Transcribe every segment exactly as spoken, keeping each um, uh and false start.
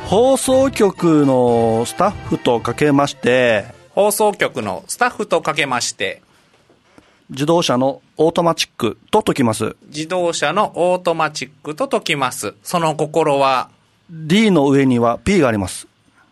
放送局のスタッフとかけまして放送局のスタッフとかけまして自動車のオートマチックと解きます。 自動車のオートマチックと解きます。その心は D の上には P があります。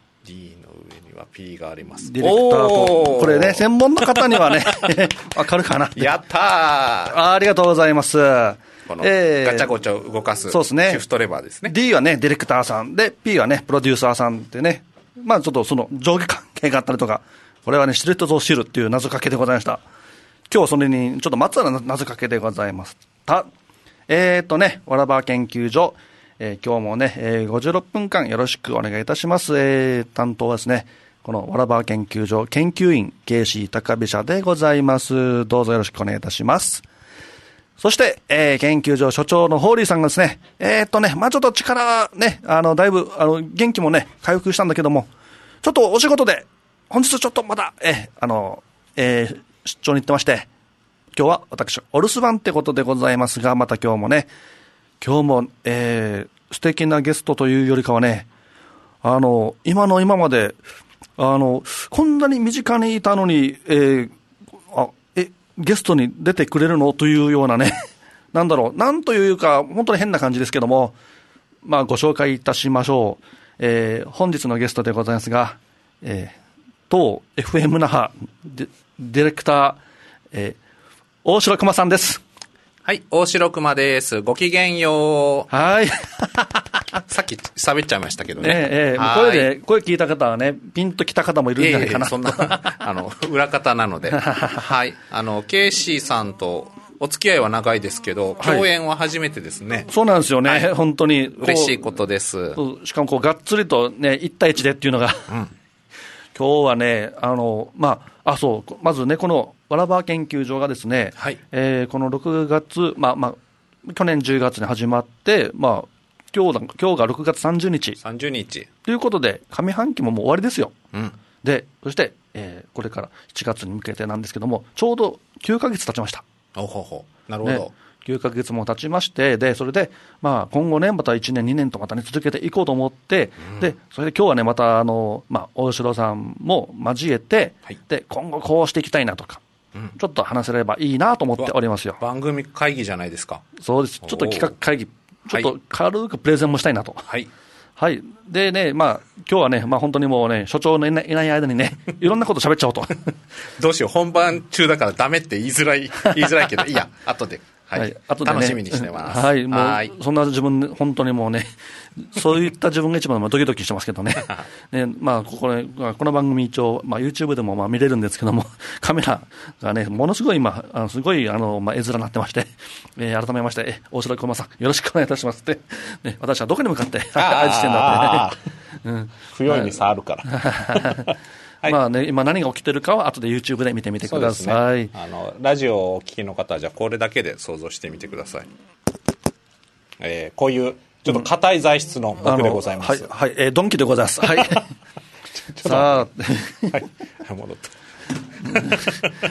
D の上には P があります。 ディレクターとこれね専門の方にはねわかるかな。 やったー。 あ, ありがとうございます。 このガチャゴチャを動かすシフトレバーですね。 D はねディレクターさんで P はねプロデューサーさんってね、まあちょっとその上下関係があったりとか、これはね知る人ぞ知るっていう謎かけでございました。今日はそれにちょっとまつわる謎かけでございました。えーとねわらば研究所、えー、今日もね、えー、ごじゅうろっぷんかんよろしくお願いいたします。えー、担当はですねこのわらば研究所研究員ケイシー高飛車でございます。どうぞよろしくお願いいたします。そして、えー、研究所所長のホーリーさんがですね、えーっとね、まあちょっと力ね、あの、だいぶ、あの、元気もね、回復したんだけども、ちょっとお仕事で、本日ちょっとまた、えー、あの、えー、出張に行ってまして、今日は私、お留守番ってことでございますが、また今日もね、今日も、えー、素敵なゲストというよりかはね、あの、今の今まで、あの、こんなに身近にいたのに、えー、あ、え、ゲストに出てくれるのというようなねなんだろう、なんというか本当に変な感じですけども、まあご紹介いたしましょう。えー、本日のゲストでございますが、えー、当 エフエム 那覇ディレクター、えー、大城熊さんです。 はい、大城熊です。ごきげんよう。 はいさっき喋っちゃいましたけどね。 ええー、声で声聞いた方はねピンときた方もいるんじゃないかな。 えー、そんなあの裏方なのではい、あのケイシーさんとお付き合いは長いですけど共演は初めてですね。 はい、そうなんですよね、はい、本当に嬉しいことです。 しかもこうがっつりとねいち対いちでっていうのが、うん、今日はねあのまああそうまずねこのわらば研究所がですね、はい、えー、このろくがつまあまあ去年じゅうがつに始まってまあ今日今日がろくがつさんじゅうにちさんじゅうにちということで上半期ももう終わりですよ、 うん、 でそして、えー、これからしちがつに向けてなんですけどもちょうどきゅうかげつ経ちました。 おほほなるほど、 ね、きゅうかげつも経ちましてでそれで、まあ、今後ねまたいちねんにねんとまた、ね、続けていこうと思って、うん、でそれで今日はねまたあの、まあ、大城さんも交えて、はい、で今後こうしていきたいなとか、うん、ちょっと話せればいいなと思っておりますよ。 番組会議じゃないですか。 そうです。ちょっと企画会議ちょっと軽くプレゼンもしたいなと。 はい。 はい。でね、まあ、今日はね、まあ本当にもうね、所長のいない間にね、いろんなこと喋っちゃおうと。 どうしよう、本番中だからダメって言いづらい、言いづらいけど、いいや、後で。はい。はい、後でね、楽しみにしてます。 はい。もう、はい、そんな自分、本当にもうね、そういった自分が一番ドキドキしてますけどね。ね、まあ、ここね、この番組一応、まあ YouTube でもまあ見れるんですけども、カメラがね、ものすごい今、あのすごい、あの、まあ絵面になってまして、えー、改めまして、え、大城駒さん、よろしくお願いいたしますって、ね、私はどこに向かって、合図してんだってね。うん。 不用意に触るから。 はい、まあね、今何が起きてるかは後で YouTube で見てみてください。 ね、あのラジオをお聞きの方はじゃあこれだけで想像してみてください。えー、こういうちょっと硬い材質の僕でございます。 うん、はい、はい、えー、ドンキでございます。はい。さあ、はい、戻った。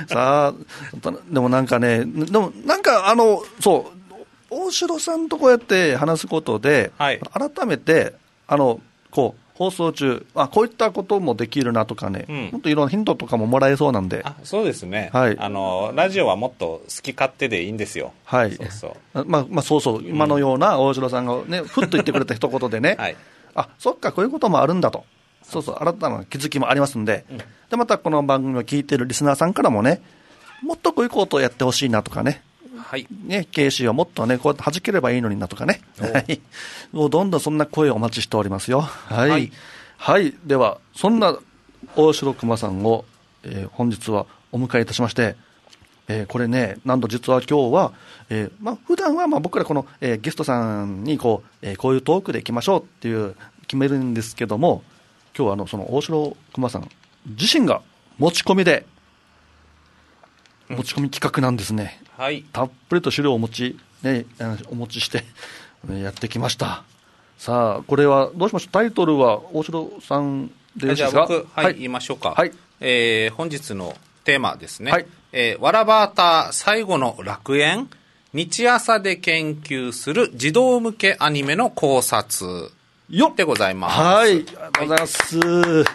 さあ、でもなんかね、でもなんかあのそう大城さんとこうやって話すことで、はい、改めてあのこう。放送中あこういったこともできるなとかね、うん、もっといろんなヒントとかももらえそうなんで。 あそうですね、はい、あのラジオはもっと好き勝手でいいんですよ。 はい、そうそうまあまあそうそう今のような大城さんがね、うん、ふっと言ってくれた一言でね、はい、あそっかこういうこともあるんだとそうそう新たな気づきもありますんで、うん、でまたこの番組を聞いているリスナーさんからもねもっとこういうことをやってほしいなとかねはいね、ケーシー はもっとねこうやって弾ければいいのになとかね、はい、もうどんどんそんな声をお待ちしておりますよ。はい、はいはい、ではそんな大城熊さんを、えー、本日はお迎えいたしまして、えー、これねなんと実は今日は、えーまあ、普段はまあ僕らこの、えー、ゲストさんにこう、えー、こういうトークでいきましょうっていう決めるんですけども今日はあのその大城熊さん自身が持ち込みで持ち込み企画なんですね、うん、はい、たっぷりと資料をお持ち、ね、お持ちしてやってきました。さあこれはどうしましょう。タイトルは大城さんでいいですか。 じゃあ僕、はいはい、言いましょうか、はい、えー、本日のテーマですね、はい、えー、わらばーた最後の楽園日朝で研究する児童向けアニメの考察よっでございます。 はい、ありがとうございます。はい、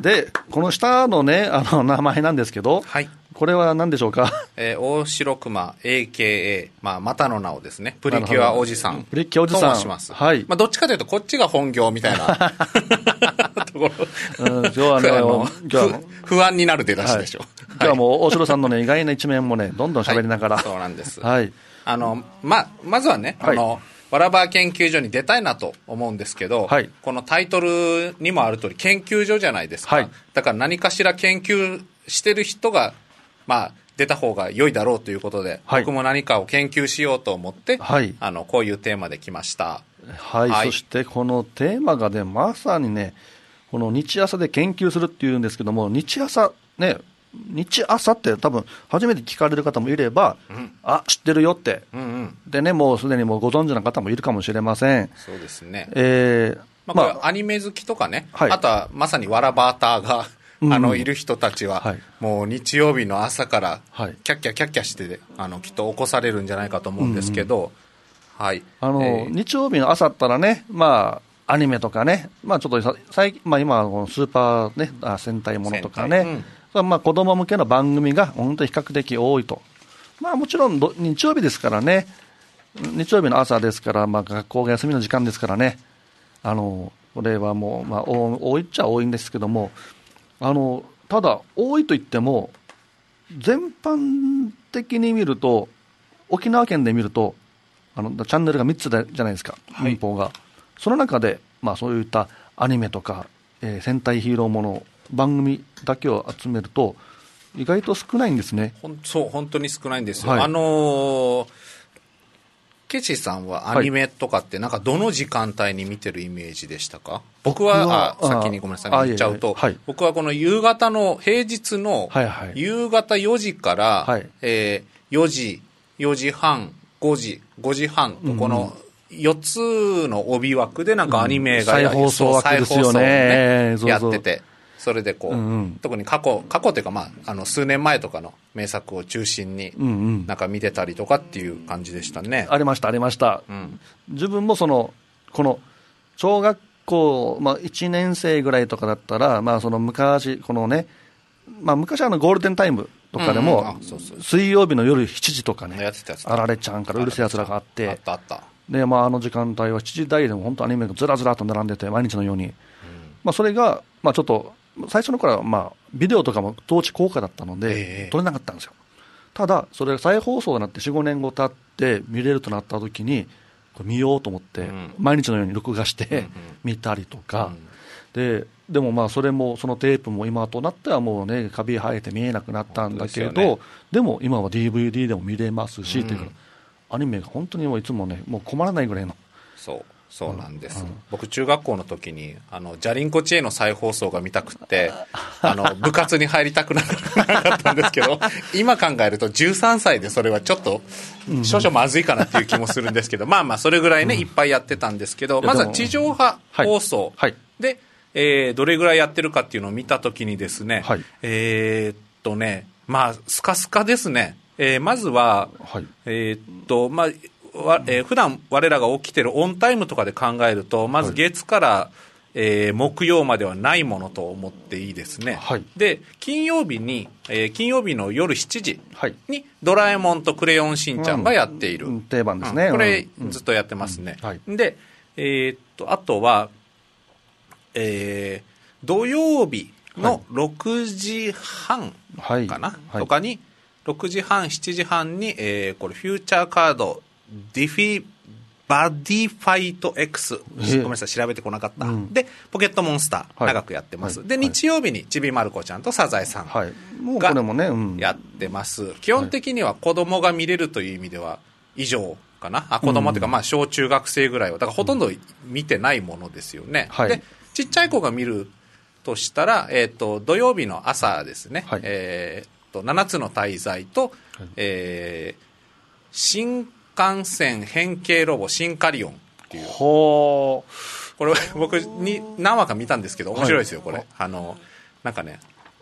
で、この下のね、あの、名前なんですけど、 はい。 これは何でしょうか。 えー、大城熊 エーケーエー、まあ、またの名をですね、プリキュアおじさん。 プリキュアおじさん。 と申します。 はい。 まあ、どっちかというと、こっちが本業みたいなところ。うん、今日はね、あの今日は不安になる出だしでしょ。はい、 今日はもう大城さんのね、意外な一面もね、どんどん喋りながら。 はい、そうなんです。 はい。 あの、ま、まずはね、はい、あの、わらば研究所に出たいなと思うんですけど、はい、このタイトルにもある通り研究所じゃないですか、はい、だから何かしら研究してる人が、まあ、出た方が良いだろうということで、はい、僕も何かを研究しようと思って、はい、あのこういうテーマで来ました、 はいはい、そしてこのテーマがね、まさにね、この日朝で研究するっていうんですけども、日朝ね、日朝って多分初めて聞かれる方もいれば、うん、あ、知ってるよって、うんうん、でね、もうすでにもうご存知の方もいるかもしれません。 そうですね、 えーまあ、これアニメ好きとかね、はい、あとはまさにわらバーターがあのいる人たちは、はい、もう日曜日の朝からキャッキャキャッキャしてあのきっと起こされるんじゃないかと思うんですけど、うんはいあのえー、日曜日の朝ったらね、まあ、アニメとかね、まあ、ちょっと最近、まあ、今はスーパー、ね、あ戦隊ものとかね、うんまあ、子供向けの番組が本当に比較的多いと、まあ、もちろん日曜日ですからね、日曜日の朝ですから、まあ、学校が休みの時間ですからね、あのこれはもう、まあ、多いっちゃ多いんですけども、あのただ多いといっても全般的に見ると沖縄県で見るとあのチャンネルがみっつでじゃないですか、民放が、はい、その中で、まあ、そういったアニメとか、えー、戦隊ヒーローもの番組だけを集めると意外と少ないんですね。 ほんそう本当に少ないんですよ、はい、あのーケチさんはアニメとかってなんかどの時間帯に見てるイメージでしたか？僕は、あ先にごめんなさい、言っちゃうと、はい、僕はこの夕方の、平日の夕方よじから、はいえー、よじ、よじはん、ごじ、ごじはんとこのよっつの帯枠でなんかアニメが、 うん、再放送枠ですよね、 やってて、それでこう、うんうん、特に過去、過去というか、まあ、あの数年前とかの名作を中心になんか見てたりとかっていう感じでしたね。 うんうん、ありましたありました、うん、自分もそのこの小学校、まあ、いちねん生ぐらいとかだったら、まあ、その昔このね、まあ、昔はあのゴールデンタイムとかでも、うんうん、そうそう水曜日の夜しちじとかね、あられちゃんからうるせえやつらがあって、 あったあったで、まあ、あの時間帯はしちじ台でも本当アニメがずらずらと並んでて毎日のように、うんまあ、それが、まあ、ちょっと最初の頃は、まあ、ビデオとかも当時高価だったので、えー、撮れなかったんですよ。ただそれが再放送になって よん、ごねんご経って見れるとなった時にこれ見ようと思って、うん、毎日のように録画して見たりとか、うんうん、で, でもまあそれもそのテープも今となってはもうねカビ生えて見えなくなったんだけど で,、ね、でも今は ディーブイディー でも見れますし、うん、というかアニメが本当にもういつもねもう困らないぐらいのそうそうなんです、うん、僕中学校の時にあのジャリンコ知恵の再放送が見たくってあの部活に入りたくなかったんですけど今考えるとじゅうさんさいでそれはちょっと少々まずいかなっていう気もするんですけど、うん、まあまあそれぐらいね、うん、いっぱいやってたんですけど、まずは地上波放送、はいはい、で、えー、どれぐらいやってるかっていうのを見た時にですね、はい、えー、っとねまあスカスカですね、えー、まずは、はい、えー、っとまあわえー、普段我らが起きてるオンタイムとかで考えるとまず月から、はいえー、木曜まではないものと思っていいですね、はい、で金曜日に、えー、金曜日の夜しちじにドラえもんとクレヨンしんちゃんがやっている、 うん、定番ですね、 うん、これずっとやってますね、うんうんはい、で、えー、っとあとは、えー、土曜日のろくじはんかな、はいはい、とかにろくじはんしちじはんに、えー、これフューチャーカードディフィバディファイト X、ごめんなさい調べてこなかった、うん、でポケットモンスター、はい、長くやってます、はい、で日曜日にちびまる子ちゃんとサザエさんがやってます、はい、基本的には子供が見れるという意味では以上かな、あ子供というかまあ小中学生ぐらいはだからほとんど見てないものですよね、はい、でちっちゃい子が見るとしたら、えー、と土曜日の朝ですね、はいえー、とななつの大罪と、はいえー、新幹線変形ロボシンカリオンっていうこれは僕に何話か見たんですけど面白いですよ、はい、これあのなんかね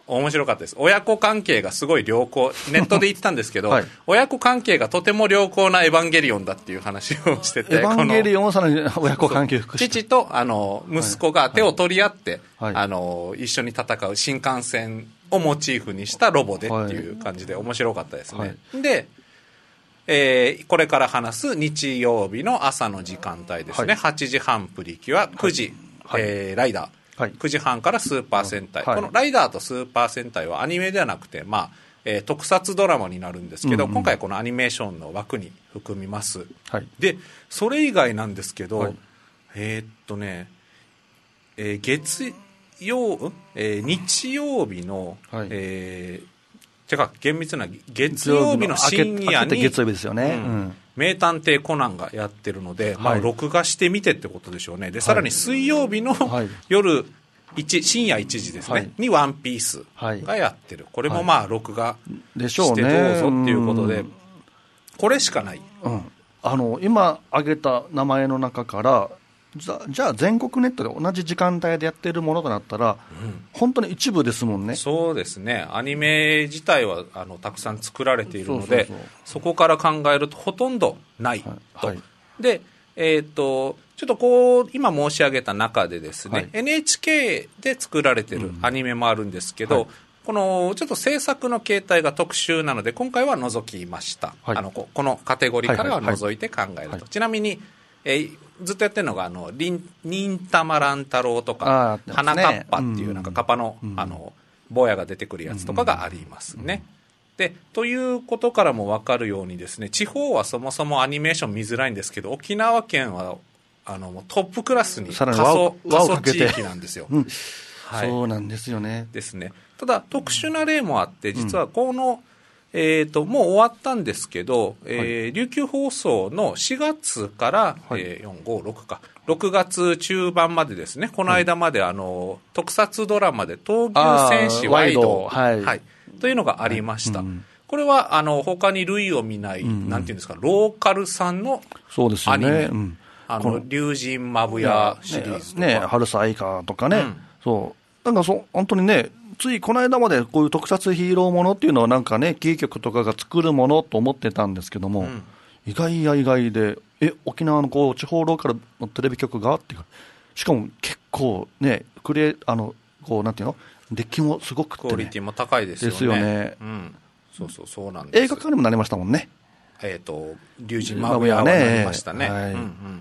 面白かったです。親子関係がすごい良好、ネットで言ってたんですけど、はい、親子関係がとても良好なエヴァンゲリオンだっていう話をしてて、 エヴァンゲリオンはさらに親子関係を父とあの息子が手を取り合って、はいはい、あの一緒に戦う新幹線をモチーフにしたロボでっていう感じで面白かったですね。はい、で、えー、これから話す日曜日の朝の時間帯ですね、はい、はちじはんプリキュア、くじ、はいえー、ライダー、はい、くじはんからスーパー戦隊、はい、このライダーとスーパー戦隊はアニメではなくて、まあえー、特撮ドラマになるんですけど、うんうん、今回このアニメーションの枠に含みます、はい、でそれ以外なんですけど、はい、えー、っとね、えー、月曜、えー、日曜日の、はいえー、てか厳密な月曜日の深夜に月曜日ですよね、うんうん名探偵コナンがやってるので、まあ、録画してみてってことでしょうね。でさらに水曜日の夜いち深夜いちじですね、はい、にワンピースがやってる、これもまあ録画してどうぞっていうことで、これしかない、 うん、あの今挙げた名前の中からじゃ, じゃあ全国ネットで同じ時間帯でやってるものとなったら、うん、本当に一部ですもんね。 そうですね、アニメ自体はあのたくさん作られているので、 そうそうそう、そこから考えるとほとんどないと、はいはい、で、えー、とちょっとこう今申し上げた中でですね、はい、エヌエイチケー で作られているアニメもあるんですけど、うんはい、このちょっと制作の形態が特殊なので今回は除きました、はい、あの こ, このカテゴリーからは除いて考えると、はいはいはい、ちなみに、えーずっとやってるのがあの忍たま乱太郎とか、ね、花かっぱっていうなんかカッパの、うん、あの坊やが出てくるやつとかがありますね、うんうん、でということからも分かるようにですね、地方はそもそもアニメーション見づらいんですけど、沖縄県はあのトップクラスに過疎地域なんですよ、うんはい、そうなんですよね。 ですね。ただ特殊な例もあって、実はこの、うんえー、ともう終わったんですけど、えーはい、琉球放送のしがつから、はいえー、よん、ご、ろくかろくがつ中盤までですね、この間まであの、はい、特撮ドラマで闘牛戦士ワイド、はいはい、というのがありました、はいうん、これはあの他に類を見ない、うん、なんていうんですか、ローカル産のアニメ、ねうん、あの龍神まぶやシリーズとか、 ねね、春さ愛花とかね、うん、そうなんかそ本当にね、ついこの間までこういう特撮ヒーローものっていうのはなんかね、キー局とかが作るものと思ってたんですけども、うん、意外や意外で、え沖縄のこう地方ローカルのテレビ局がっていうか、しかも結構ね、クリエあのこうなんていうの、デッキもすごくて、ね、 クオリティも高いですよね。 ですよね。 うん、そうそうそうなんです。 映画化にもなりましたもんね。 えっ、ー、と龍神まぶやはなりましたね。はいうんうん、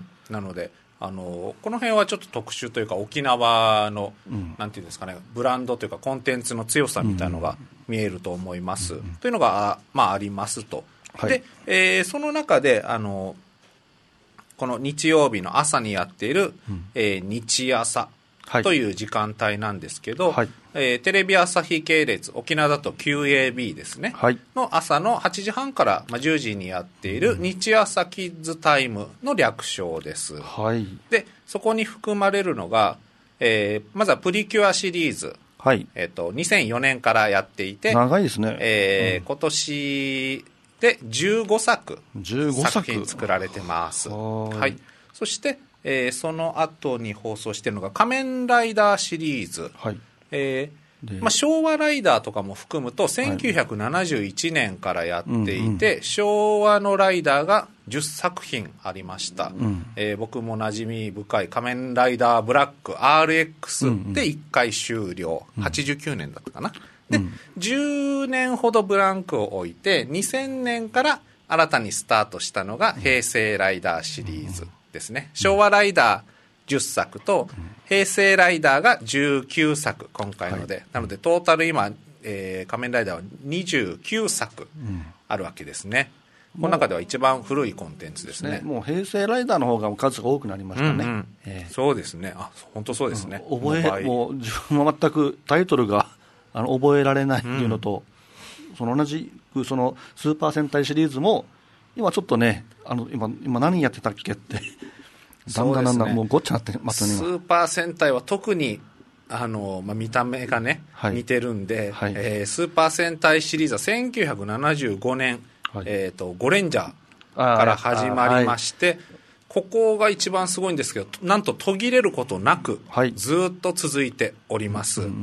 なので。あのこの辺はちょっと特殊というか、沖縄の、うん、なんていうんですかね、ブランドというかコンテンツの強さみたいなのが見えると思います、うんうん、というのが あ,、まあ、ありますと、はい、で、えー、その中であのこの日曜日の朝にやっている、うんえー、日朝という時間帯なんですけど、はいえー、テレビ朝日系列、沖縄だと キューエービー ですね、はい、の朝のはちじはんから、まあ、じゅうじにやっている日朝キッズタイムの略称です、はい、でそこに含まれるのが、えー、まずはプリキュアシリーズ、はいえー、とにせんよねんからやっていて、 長いですね、 えーうん、今年でじゅうごさく作品作られてます。はい、そしてえー、その後に放送しているのが仮面ライダーシリーズ、はいえーまあ、昭和ライダーとかも含むとせんきゅうひゃくななじゅういちねんからやっていて、はいうんうん、昭和のライダーがじゅっさくひんありました、うんえー、僕も馴染み深い仮面ライダーブラック アールエックス でいっかい終了、うんうん、はちじゅうきゅうねんだったかな、で、うん、じゅうねんほどブランクを置いてにせんねんから新たにスタートしたのが平成ライダーシリーズですね。昭和ライダーじゅっさくと平成ライダーがじゅうきゅうさく今回ので、はい、なのでトータル今、えー、仮面ライダーはにじゅうきゅうさくあるわけですね、うん、この中では一番古いコンテンツですね。 もう平成ライダーの方が数が多くなりましたね、うんうんえー、そうですね。あ、本当そうですね、 うん、覚えもう自分は全くタイトルがあの覚えられないっていうのと、うん、その同じくそのスーパー戦隊シリーズも今ちょっとね、あの 今, 今何やってたっけってだんだんだんだんもうごっちゃなってますね。 スーパー戦隊は特にあの、まあ、見た目がね、はい、似てるんで、はいえー、スーパー戦隊シリーズはせんきゅうひゃくななじゅうごねん、はいえー、とゴレンジャーから始まりまして、はい、ここが一番すごいんですけど、なんと途切れることなく、はい、ずっと続いております、うんうん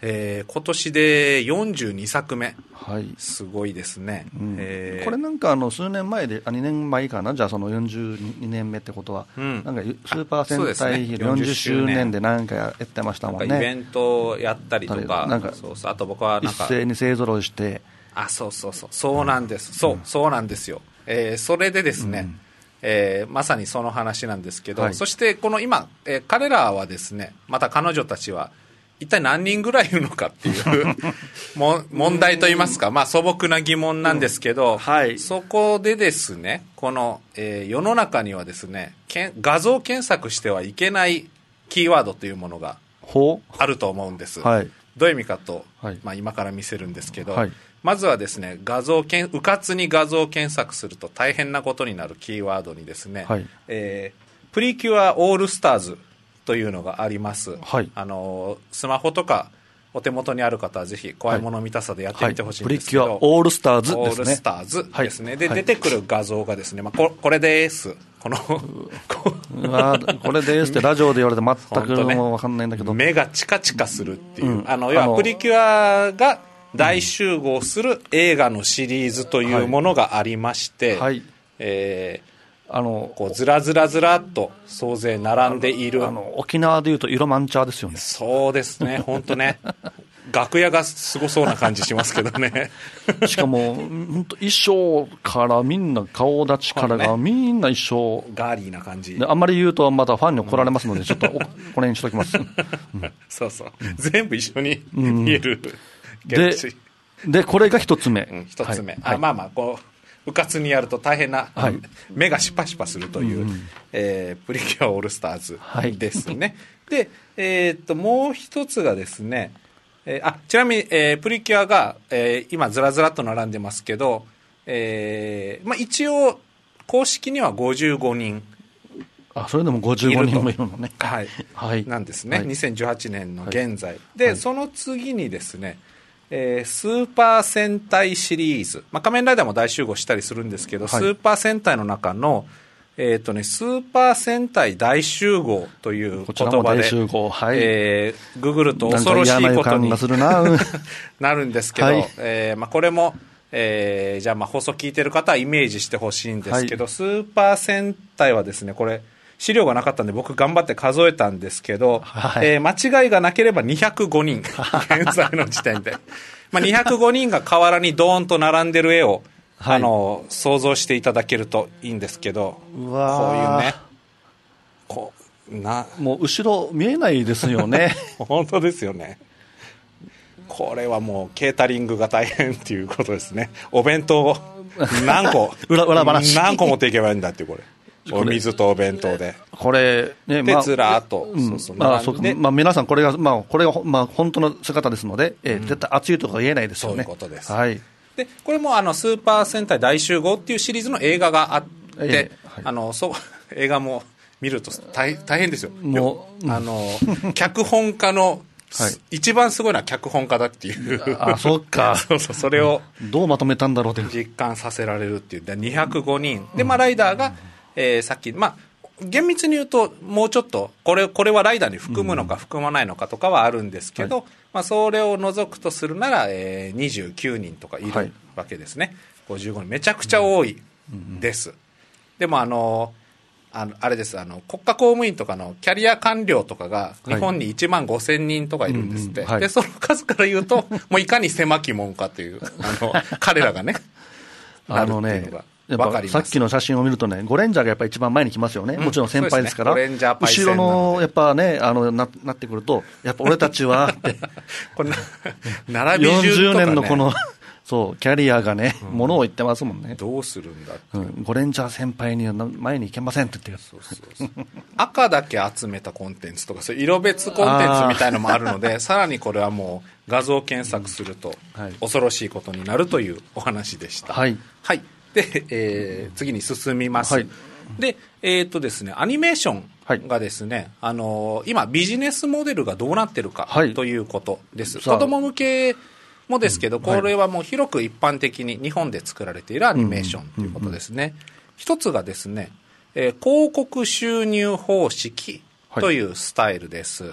えー、今年でよんじゅうにさくめ、 はい、 すごいですね、 うんえー、 これなんかあの数年前で、あにねんまえかな、じゃあそのよんじゅうにねんめってことは、うん、なんかスーパー戦隊ヒーローよんじゅっしゅうねんでなんかやってましたもんね。 なんかイベントをやったりとか、なんかそうそう、あと僕はなんか一斉に勢ぞろいして、 あ、そうそうそう、そうなんです、うん、そう、そうなんですよ、えー、それでですね、うんえー、まさにその話なんですけど、はい、そしてこの今、えー、彼らはですね、また彼女たちは一体何人ぐらいいるのかっていうも問題といいますか、まあ、素朴な疑問なんですけど、うんはい、そこでですね、この、えー、世の中にはですね、けん画像検索してはいけないキーワードというものがあると思うんです、はい、どういう意味かと、はいまあ、今から見せるんですけど、はい、まずはですね、画像けんうかつに画像検索すると大変なことになるキーワードにですね、はいえー、プリキュアオールスターズというのがあります、はい、あのスマホとかお手元にある方はぜひ怖いもの見たさでやってみてほしいんですけど、はいはい、 プリキュアオールスターズですね。 オールスターズですね、はい、で、はい、出てくる画像がですね、まあ、こ, これですこのこれですってラジオで言われて全くもう分かんないんだけど、 ね、目がチカチカするっていう、うん、あの要はプリキュアが大集合する映画のシリーズというものがありまして、はいえーあのこうずらずらずらっと総勢並んでいる、 あの沖縄でいうと色マンチャーですよね。 そうですね、本当ね楽屋がすごそうな感じしますけどねしかも本当衣装からみんな顔立ちからがみんな一緒、 ね、ガーリーな感じあんまり言うとまたファンに怒られますので、うん、ちょっとこれにしときます、うん、 そうそう、うん、全部一緒に見える、 うん、で, でこれが一つ目、 うん、一つ目、はい、あまあまあこううかつにやると大変な、はい、目がシパシパするという、うんえー、プリキュアオールスターズですね、はい、で、えー、っともう一つがですね、えー、あちなみに、えー、プリキュアが、えー、今ずらずらっと並んでますけど、えーまあ、一応公式にはごじゅうごにん、 あそれでもごじゅうごにんもいるのね、 はい、はい、なんですね、はい、にせんじゅうはちねんの現在、はい、で、はい、その次にですね、えー、スーパー戦隊シリーズ、まあ、仮面ライダーも大集合したりするんですけど、はい、スーパー戦隊の中の、えーとね、スーパー戦隊大集合という言葉で、はいえー、ググると恐ろしいことに な, なるんですけど、はいえーまあ、これも、えー、じゃあまあ放送聞いてる方はイメージしてほしいんですけど、はい、スーパー戦隊はですね、これ資料がなかったんで僕頑張って数えたんですけど、はいえー、間違いがなければにひゃくごにん現在の時点で、まあ、にひゃくごにんが河原にドーンと並んでる絵を、はい、あの想像していただけるといいんですけど、 うわこういうねこうなもう後ろ見えないですよね本当ですよね。これはもうケータリングが大変っていうことですね。お弁当を何個裏裏話何個持っていけばいいんだっていう、これお水とお弁当でこれ、ね、 でずらーっと、 うんそうそうまあそうかまあ、皆さんこれが、まあ、これが、まあ、本当の姿ですので、えーうん、絶対熱いとか言えないですよね。 そういうことです、 はい、 でこれもあのスーパー戦隊大集合っていうシリーズの映画があって、えーはい、あのそう映画も見ると 大, 大変ですよ。もうあの脚本家のはい、一番すごいのは脚本家だっていうあそっかそうそう、それをどうまとめたんだろうって実感させられるっていうにひゃくごにんで、まあ、ライダーが、えー、さっき、まあ、厳密に言うともうちょっとこれ、これはライダーに含むのか含まないのかとかはあるんですけど、はいまあ、それを除くとするなら、えー、にじゅうきゅうにんとかいるわけですね、はい、ごじゅうごにんめちゃくちゃ多いです、うんうん、でもあのあのあれですあの国家公務員とかのキャリア官僚とかが日本にいちまんごせんにんとかいるんですって、はいうんうんはい、でその数から言うともういかに狭き門かというあの彼らがねあのねやっぱさっきの写真を見るとね、ゴレンジャーがやっぱり一番前に来ますよね、うん、もちろん先輩ですから、 ね、ゴレンジャーパイセン後ろのやっぱねあの な, なってくるとやっぱ俺たちはってこれ並び順とか、ね、よんじゅうねんのこのそうキャリアがね、うん、ものを言ってますもんね。 どうするんだって、 うん、ゴレンジャー先輩には前に行けませんって言ってる。そうそうそう赤だけ集めたコンテンツとかそういう色別コンテンツみたいのもあるのでさらにこれはもう画像検索すると恐ろしいことになるというお話でした。 はい、 はいでえー、次に進みます、はい、で、えーっとですね、アニメーションがですね、はい、あのー、今ビジネスモデルがどうなってるかということです、はい、子供向けもですけど、これはもう広く一般的に日本で作られているアニメーションということですね。一つがですね、えー、広告収入方式というスタイルです、はい、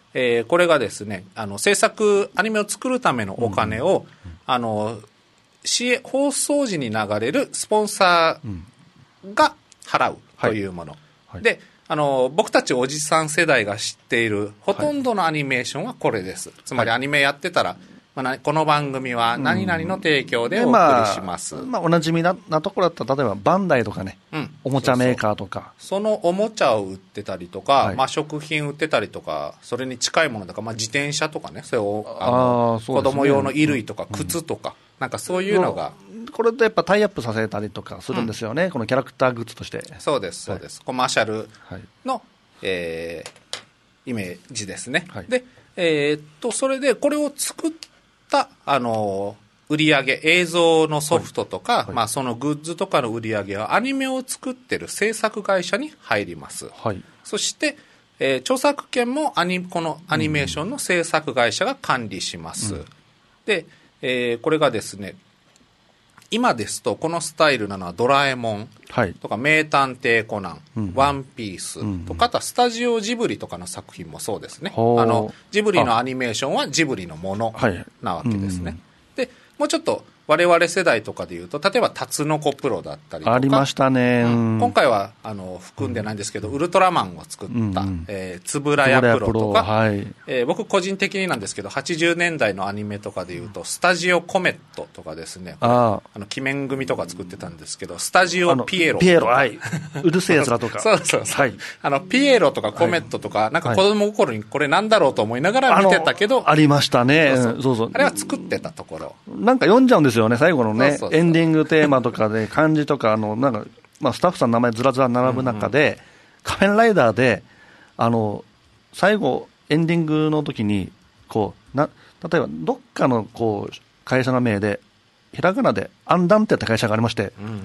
えー、これがですね、あの制作アニメを作るためのお金を、うん、あの放送時に流れるスポンサーが払うというもの、はいはい、であの僕たちおじさん世代が知っているほとんどのアニメーションはこれです、はい、つまりアニメやってたら、まあ、この番組は何々の提供でお送りします、 うんまあまあ、おなじみ な, なところだったら例えばバンダイとかね、うん、おもちゃメーカーとかそ, そ, そのおもちゃを売ってたりとか、はいまあ、食品売ってたりとかそれに近いものとか、まあ、自転車とかねそれをあのあ、そうですね、子供用の衣類とか靴とか、うん、なんかそういうのがこれとやっぱタイアップさせたりとかするんですよね、うん、このキャラクターグッズとして。 そうですそうです、はい、コマーシャルの、はいえー、イメージですね、はい、で、えー、っとそれでこれを作ったあの売り上げ映像のソフトとか、はいはいまあ、そのグッズとかの売り上げはアニメを作ってる制作会社に入ります、はい、そして、えー、著作権もアニこのアニメーションの制作会社が管理します、うん、で、えー、これがですね今ですとこのスタイルなのはドラえもんとか名探偵コナン、はい、ワンピースとかあとはスタジオジブリとかの作品もそうですね、あのジブリのアニメーションはジブリのものなわけですね、はい、でもうちょっと我々世代とかでいうと例えばタツノコプロだったりとかありましたね、うん、 今回はあの含んでないんですけど、うん、ウルトラマンを作った、うんえー、つぶらやプロとか、はいえー、僕個人的になんですけどはちじゅうねんだいのアニメとかでいうとスタジオコメットとかですねああの鬼面組とか作ってたんですけどスタジオピエロピエロ、はい、うるせえやつらとかそうそうそう、はい、あのピエロとかコメットとか、はい、なんか子供心にこれなんだろうと思いながら見てたけどあ, ありましたねそうそう、そうそうあれは作ってたところなんか読んじゃうんですよね最後のねそうそうそうエンディングテーマとかで漢字とかあのなんか、まあ、スタッフさんの名前ずらずら並ぶ中で、うんうん、仮面ライダーであの最後エンディングの時にこうな例えばどっかのこう会社の名でひらがなでアンダンテって会社がありまして、うんうんうん、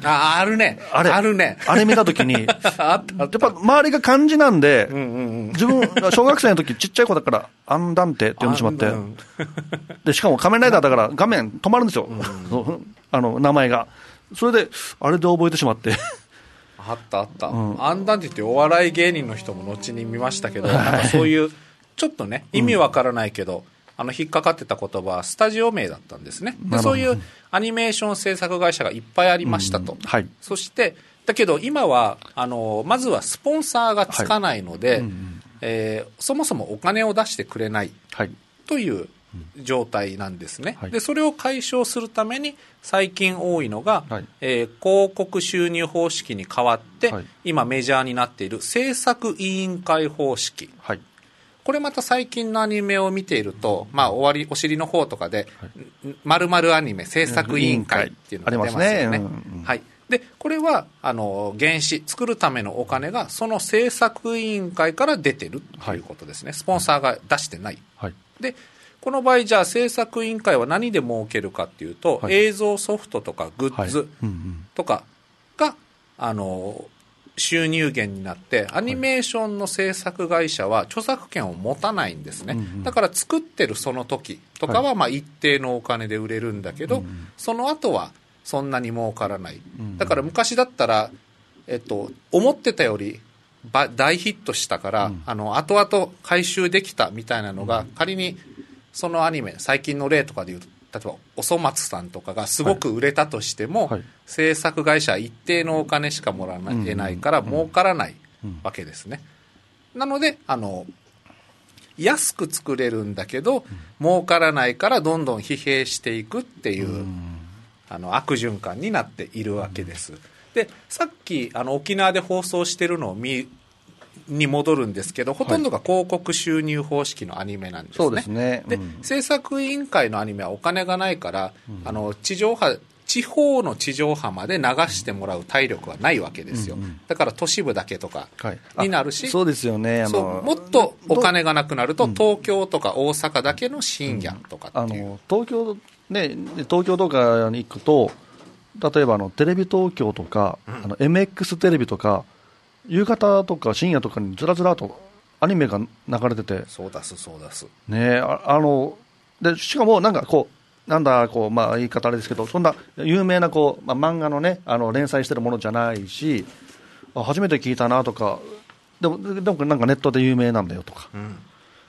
ああるねあれあるねあれ見た時にあったあったやっぱ周りが漢字なんで、うんうんうん、自分小学生の時ちっちゃい子だからアンダンテって呼んでしまって、うん、でしかも仮面ライダーだから画面止まるんですよ、うんうん、あの名前がそれであれで覚えてしまってあったあった、うん、アンダンテってお笑い芸人の人も後に見ましたけど、はい、なんかそういうちょっとね意味わからないけど、うんあの引っかかってた言葉はスタジオ名だったんですね。でそういうアニメーション制作会社がいっぱいありましたと、うんはい、そしてだけど今はあのまずはスポンサーがつかないので、はいうんえー、そもそもお金を出してくれない、はい、という状態なんですね、はい、でそれを解消するために最近多いのが、はいえー、広告収入方式に変わって、はい、今メジャーになっている制作委員会方式、はいこれまた最近のアニメを見ていると、まあ、終わりお尻の方とかで、〇〇アニメ制作委員会っていうのが出ますよね。ありますね。うんうん、はい。で、これは、あの、原資、作るためのお金が、その制作委員会から出てるということですね。スポンサーが出してない。はい。で、この場合、じゃあ制作委員会は何で儲けるかっていうと、はい、映像ソフトとかグッズとかが、あの、収入源になってアニメーションの制作会社は著作権を持たないんですね、はい、だから作ってるその時とかはまあ一定のお金で売れるんだけど、はい、その後はそんなに儲からない、うん、だから昔だったら、えっと、思ってたより大ヒットしたから、うん、あの後々回収できたみたいなのが、うん、仮にそのアニメ最近の例とかで言うと例えばおそ松さんとかがすごく売れたとしても、はいはい、制作会社は一定のお金しかもらえないから儲からないわけですね、うんうん、なのであの安く作れるんだけど、うん、儲からないからどんどん疲弊していくっていう、うん、あの悪循環になっているわけです、うん、でさっきあの沖縄で放送してるのを見に戻るんですけどほとんどが広告収入方式のアニメなんですね、 そうですね、うん、 で制作委員会のアニメはお金がないから、うん、あの地上波地方の地上波まで流してもらう体力はないわけですよ、うんうん、だから都市部だけとかになるし、 はい、そうですよねあのそうもっとお金がなくなると東京とか大阪だけの深夜とかっていう、うん、あの東京ね東京とかに行くと例えばあのテレビ東京とか、うん、あの エムエックス テレビとか夕方とか深夜とかにずらずらとアニメが流れててそうだすそうだすねああのでしかもなんかこうなんだこうまあ言い方あれですけどそんな有名なこう、まあ、漫画のねあの連載してるものじゃないしあ初めて聞いたなとかでもでもなんかネットで有名なんだよとか、うん、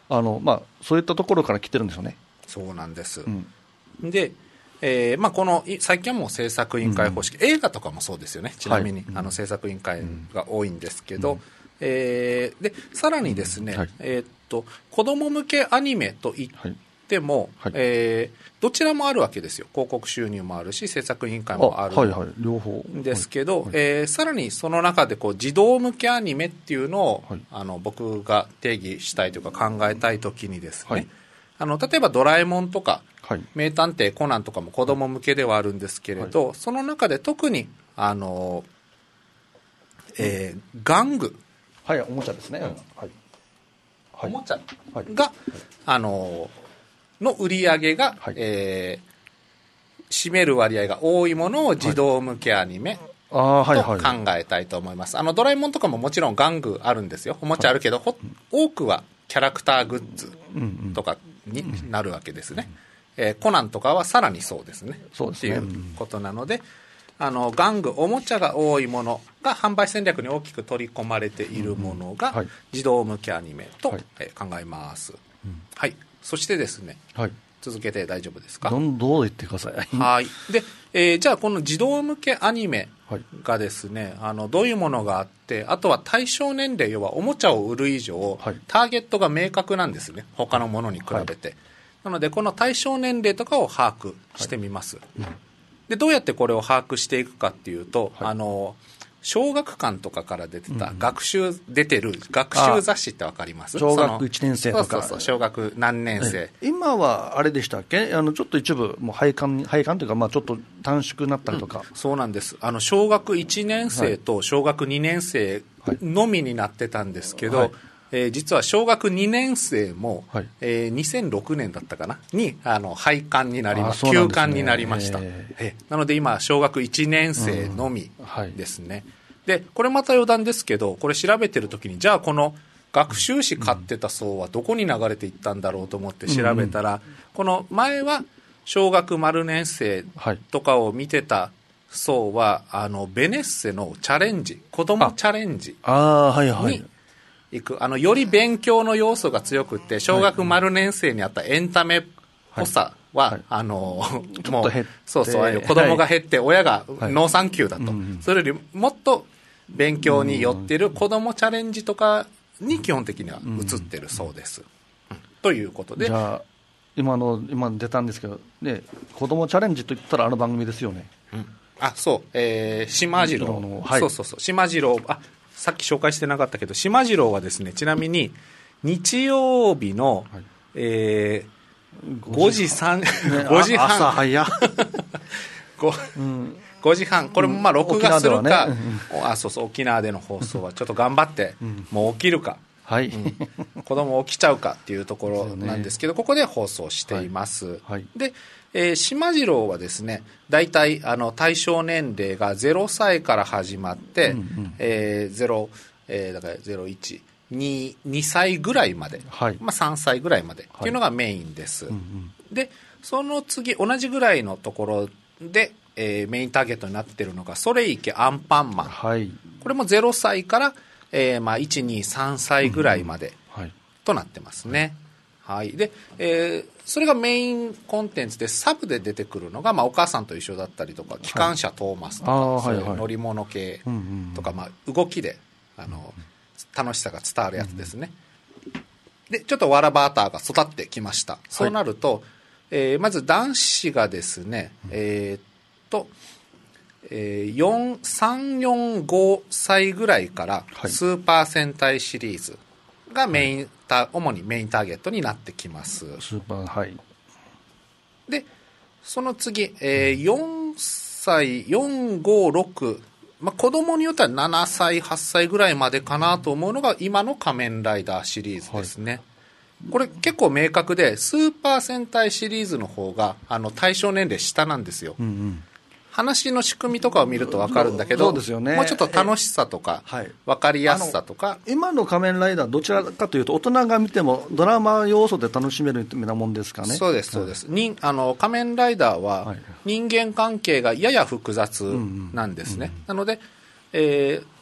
あの、まあ、そういったところから来てるんですよね。 そうなんです、 うん、 で、えーまあ、この最近はもう制作委員会方式、うん、映画とかもそうですよね、ちなみに、はい、あの制作委員会が多いんですけど、うんえー、でさらにですね、はい、えー、っと子ども向けアニメといっても、はいはいえー、どちらもあるわけですよ。広告収入もあるし制作委員会もあるんですけど、はいはいえー、さらにその中でこう児童向けアニメっていうのを、はい、あの僕が定義したいというか考えたいときにですね、はい、あの例えばドラえもんとか、はい、名探偵コナンとかも子ども向けではあるんですけれど、はい、その中で特にあの、えー、玩具はい、おもちゃですね、うんはいはい、おもちゃが、はい、あのの売り上げが、はいえー、占める割合が多いものを児童向けアニメと考えたいと思います。あのドラえもんとかももちろん玩具あるんですよ。おもちゃあるけど、はい、多くはキャラクターグッズとかになるわけですね、うんうんえー、コナンとかはさらにそうですね。 そうですねっていうことなので、あの玩具おもちゃが多いものが販売戦略に大きく取り込まれているものが、うんはい、児童向けアニメと、はいえー、考えます、うんはい、そしてですね、はい、続けて大丈夫ですか。 どんどう言ってください。 はいで、えー、じゃあこの児童向けアニメがですね、はい、あのどういうものがあって、あとは対象年齢、要はおもちゃを売る以上、はい、ターゲットが明確なんですね、他のものに比べて、はい、なのでこの対象年齢とかを把握してみます、はいうんでどうやってこれを把握していくかっていうと、はい、あの小学館とかから出てた学習、うん、出てる学習雑誌って分かります？ 小学いちねん生とかそうそうそう小学何年生今はあれでしたっけ、あのちょっと一部もう廃刊廃刊というか、まあ、ちょっと短縮になったりとか、 うん、そうなんです。あの小学いちねん生と小学にねん生のみになってたんですけど、はいはいえー、実は小学にねん生も、はいえー、にせんろくねんだったかなにあの廃刊になりました、休刊になりました。えー、なので今小学いちねん生のみですね、うんはい、でこれまた余談ですけど、これ調べてる時にじゃあこの学習誌買ってた層はどこに流れていったんだろうと思って調べたら、うんうん、この前は小学丸年生とかを見てた層は、はい、あのベネッセのチャレンジ子どもチャレンジにああ、はいはい行くあのより勉強の要素が強くて小学丸年生にあったエンタメっぽさは、はいはい、あのもうそうそう子供が減って親がノーサンキューだと、はい、それよりもっと勉強に寄ってる子供チャレンジとかに基本的には移ってるそうです、うんうん、ということで、 じゃあ今の今出たんですけど、ね、子供チャレンジといったらあの番組ですよね、 うん、あそう、えー、島次郎の、はい、そうそうそう島次郎あさっき紹介してなかったけど島次郎はですね、ちなみに日曜日の、はいえー、ごじさん、ごじはん朝早 5, うん、ごじはんこれもまあ録画するか、ね、あそうそう沖縄での放送はちょっと頑張って、うん、もう起きるか、 はいうん、子供起きちゃうかっていうところなんですけど、ここで放送しています、はいはい、でえー、島次郎はですね、大体あの対象年齢がゼロさいから始まって、うんうんえー0えー、だからゼロいち 2, にさいぐらいまで、はいまあ、さんさいぐらいまでっていうのがメインです、はいうんうん、でその次同じぐらいのところで、えー、メインターゲットになっているのがそれいけアンパンマン、はい、これもゼロさいから、えーまあ、いち、に、さんさいぐらいまでとなってますね、はいはいでえー、それがメインコンテンツで、サブで出てくるのが、まあ、お母さんと一緒だったりとか機関車トーマスとか、はい、そういう乗り物系とか、まあ、動きであの楽しさが伝わるやつですね、でちょっとワラバーターが育ってきました。そうなると、はいえー、まず男子がですね、えー、っとえー、さん、よん、ごさいぐらいからスーパー戦隊シリーズがメイン、はい、主にメインターゲットになってきます。 スーパーはいでその次、えー、よんさいよん、ご、ろく、まあ、子供によってはななさいはっさいぐらいまでかなと思うのが今の仮面ライダーシリーズですね、はい、これ結構明確でスーパー戦隊シリーズの方があの対象年齢下なんですよ、うんうん話の仕組みとかを見ると分かるんだけど、 そうですよね、 もうちょっと楽しさとか、はい、分かりやすさとか、 今の仮面ライダーどちらかというと大人が見てもドラマ要素で楽しめるようなもんですかね。 そうですそうです、はい、にあの仮面ライダーは人間関係がやや複雑なんですね、うんうんうん、なので、えー、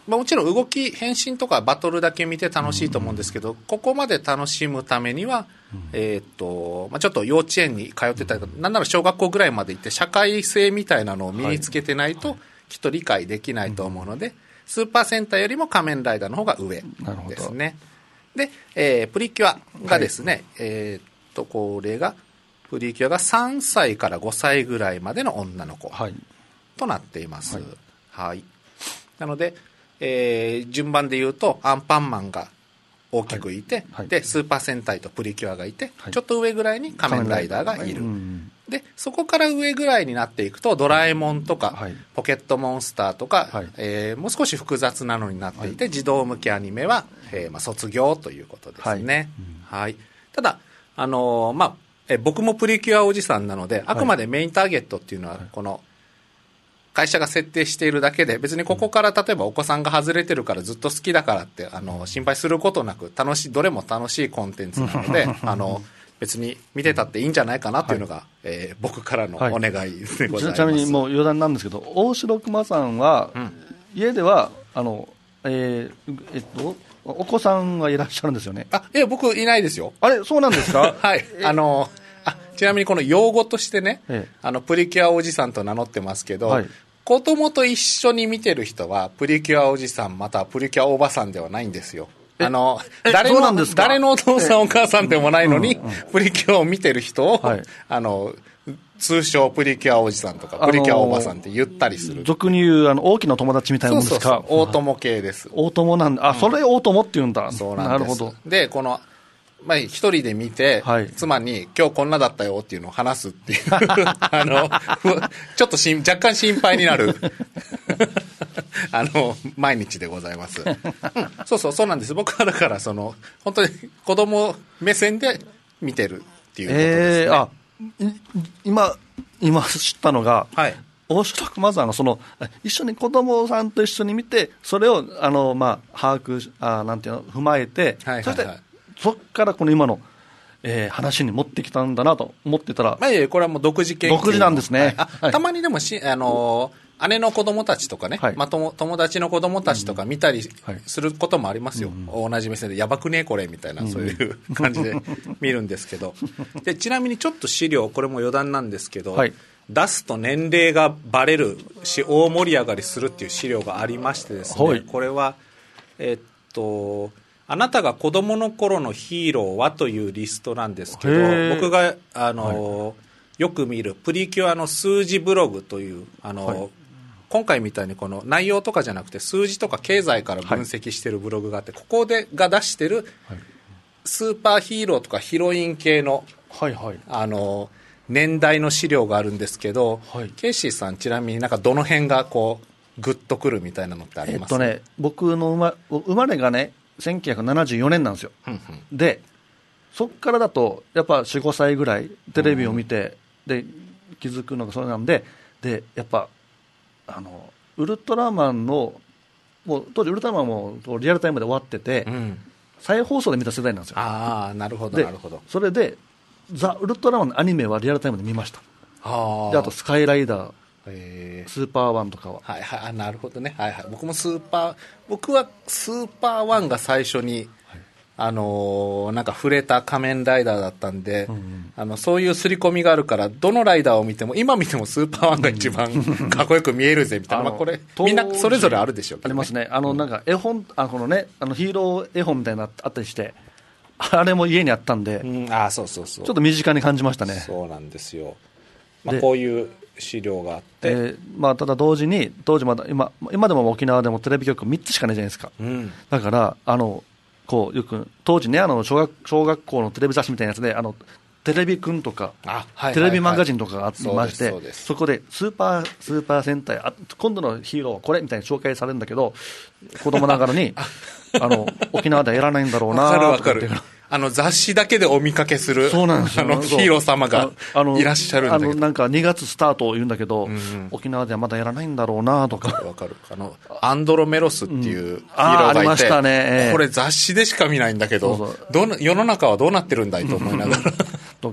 まあ、もちろん動き変身とかバトルだけ見て楽しいと思うんですけど、うん、ここまで楽しむためには、うん、えーっとまあ、ちょっと幼稚園に通ってたり、なんなら小学校ぐらいまで行って社会性みたいなのを身につけてないと、はいはい、きっと理解できないと思うので、うん、スーパー戦隊よりも仮面ライダーの方が上ですね。で、えー、プリキュアがですね、はい、えー、っとこれがプリキュアがさんさいからごさいぐらいまでの女の子となっています。はいはい、なので、えー、順番で言うとアンパンマンが大きくいて、はいはい、でスーパー戦隊とプリキュアがいて、はい、ちょっと上ぐらいに仮面ライダーがいる、うん、でそこから上ぐらいになっていくとドラえもんとか、はい、ポケットモンスターとか、はい、えー、もう少し複雑なのになっていて、はい、児童向けアニメは、えーまあ、卒業ということですね、はい、はい、ただ、あのーまあ、え僕もプリキュアおじさんなので、あくまでメインターゲットっていうのはこの会社が設定しているだけで、別にここから例えばお子さんが外れてるからずっと好きだからってあの心配することなく、楽しいどれも楽しいコンテンツなのであの別に見てたっていいんじゃないかなというのが、はい、えー、僕からのお願いでございます、はい、 ちなみにもう余談なんですけど、大城熊さんは、うん、家ではあの、えーえっと、お子さんがいらっしゃるんですよね。 あ、いや僕いないですよ。 あれ、そうなんですかはい、あのあちなみにこの用語としてね、ええ、あのプリキュアおじさんと名乗ってますけど、はい、子供と一緒に見てる人はプリキュアおじさんまたはプリキュアおばさんではないんですよ。あの誰の誰のお父さんお母さんでもないのに、うんうん、プリキュアを見てる人を、はい、あの通称プリキュアおじさんとかプリキュアおばさんって言ったりする。 俗に言うあの大きな友達みたいなものですか。 そうそうそう、大友系です。 大友なんだ。あ、それ大友って言うんだ。 そうなんです。なるほど。でこのまあ、一人で見て、はい、妻に今日こんなだったよっていうのを話すっていうあのちょっとしん若干心配になるあの毎日でございます、うん、そうそうそうなんです。僕はだからその本当に子供目線で見てるっていうことですね。えー、あ今今知ったのが、はい、大城熊さんがその一緒に子供さんと一緒に見て、それをあの、まあ、把握あなんていうの踏まえて、はいはいはい、そしてそこからこの今の、えー、話に持ってきたんだなと思ってたら、 まあ、これはもう独自研究独自なんですね、 はいはい、たまにでもし、あのー、姉の子供たちとかね、はい、まあ、友達の子供たちとか見たりすることもありますよ、うんうん、同じ目線でやばくねえこれみたいな、うんうん、そういう感じで見るんですけどでちなみにちょっと資料これも余談なんですけど、はい、出すと年齢がバレるし大盛り上がりするっていう資料がありましてですね、はい、これはえー、っとあなたが子供の頃のヒーローはというリストなんですけど、僕があの、はい、よく見るプリキュアの数字ブログというあの、はい、今回みたいにこの内容とかじゃなくて数字とか経済から分析してるブログがあって、はい、ここでが出してるスーパーヒーローとかヒロイン系の、はいはい、あの年代の資料があるんですけど、はい、ケイシーさんちなみになんかどの辺がこうグッとくるみたいなのってありますか？ えっとね、僕の生ま、生まれがねせんきゅうひゃくななじゅうよねんなんですよ、うんうん、でそっからだとやっぱ よん、ごさいぐらいテレビを見て、うん、で気づくのがそれなんで、でやっぱあのウルトラマンのもう当時ウルトラマンもリアルタイムで終わってて、うん、再放送で見た世代なんですよ。 ああ、なるほどなるほど。 それでザ・ウルトラマンのアニメはリアルタイムで見ました。あであとスカイライダー、スーパーワンとかは、 はいはい、なるほどね、はいはい、僕もスーパー僕はスーパーワンが最初に、はい、あのー、なんか触れた仮面ライダーだったんで、うんうん、あのそういう刷り込みがあるからどのライダーを見ても今見てもスーパーワンが一番かっこよく見えるぜみたいな、まあ、これみんなそれぞれあるでしょうけど、ね、 ありますね。あのなんか絵本、あこのね、あのヒーロー絵本みたいなのあったりして、あれも家にあったんで、 うん、あそうそうそう、 ちょっと身近に感じましたね。 そうなんですよ、まあ、こういう資料があって、 えーまあ、ただ同時に当時まだ 今, 今でも沖縄でもテレビ局みっつしかないじゃないですか、うん、だからあのこうよく当時ね、あの 小, 学小学校のテレビ雑誌みたいなやつであのテレビくんとか、はいはいはい、テレビマガジンとかがありまして、 そ, そこでスーパースーパー戦隊あ今度のヒーローはこれみたいに紹介されるんだけど、子供ながらにあの沖縄ではやらないんだろうなとかわかるわかる、あの雑誌だけでお見かけするそうなんですよ、 あのヒーロー様がいらっしゃるんだけど、 あのなんかにがつスタートを言うんだけど、うんうん、沖縄ではまだやらないんだろうなとか。 わかる、あのアンドロメロスっていうヒーローがいて、うん、あありましたね、これ雑誌でしか見ないんだけど、そうそう、どの世の中はどうなってるんだいと思いながらと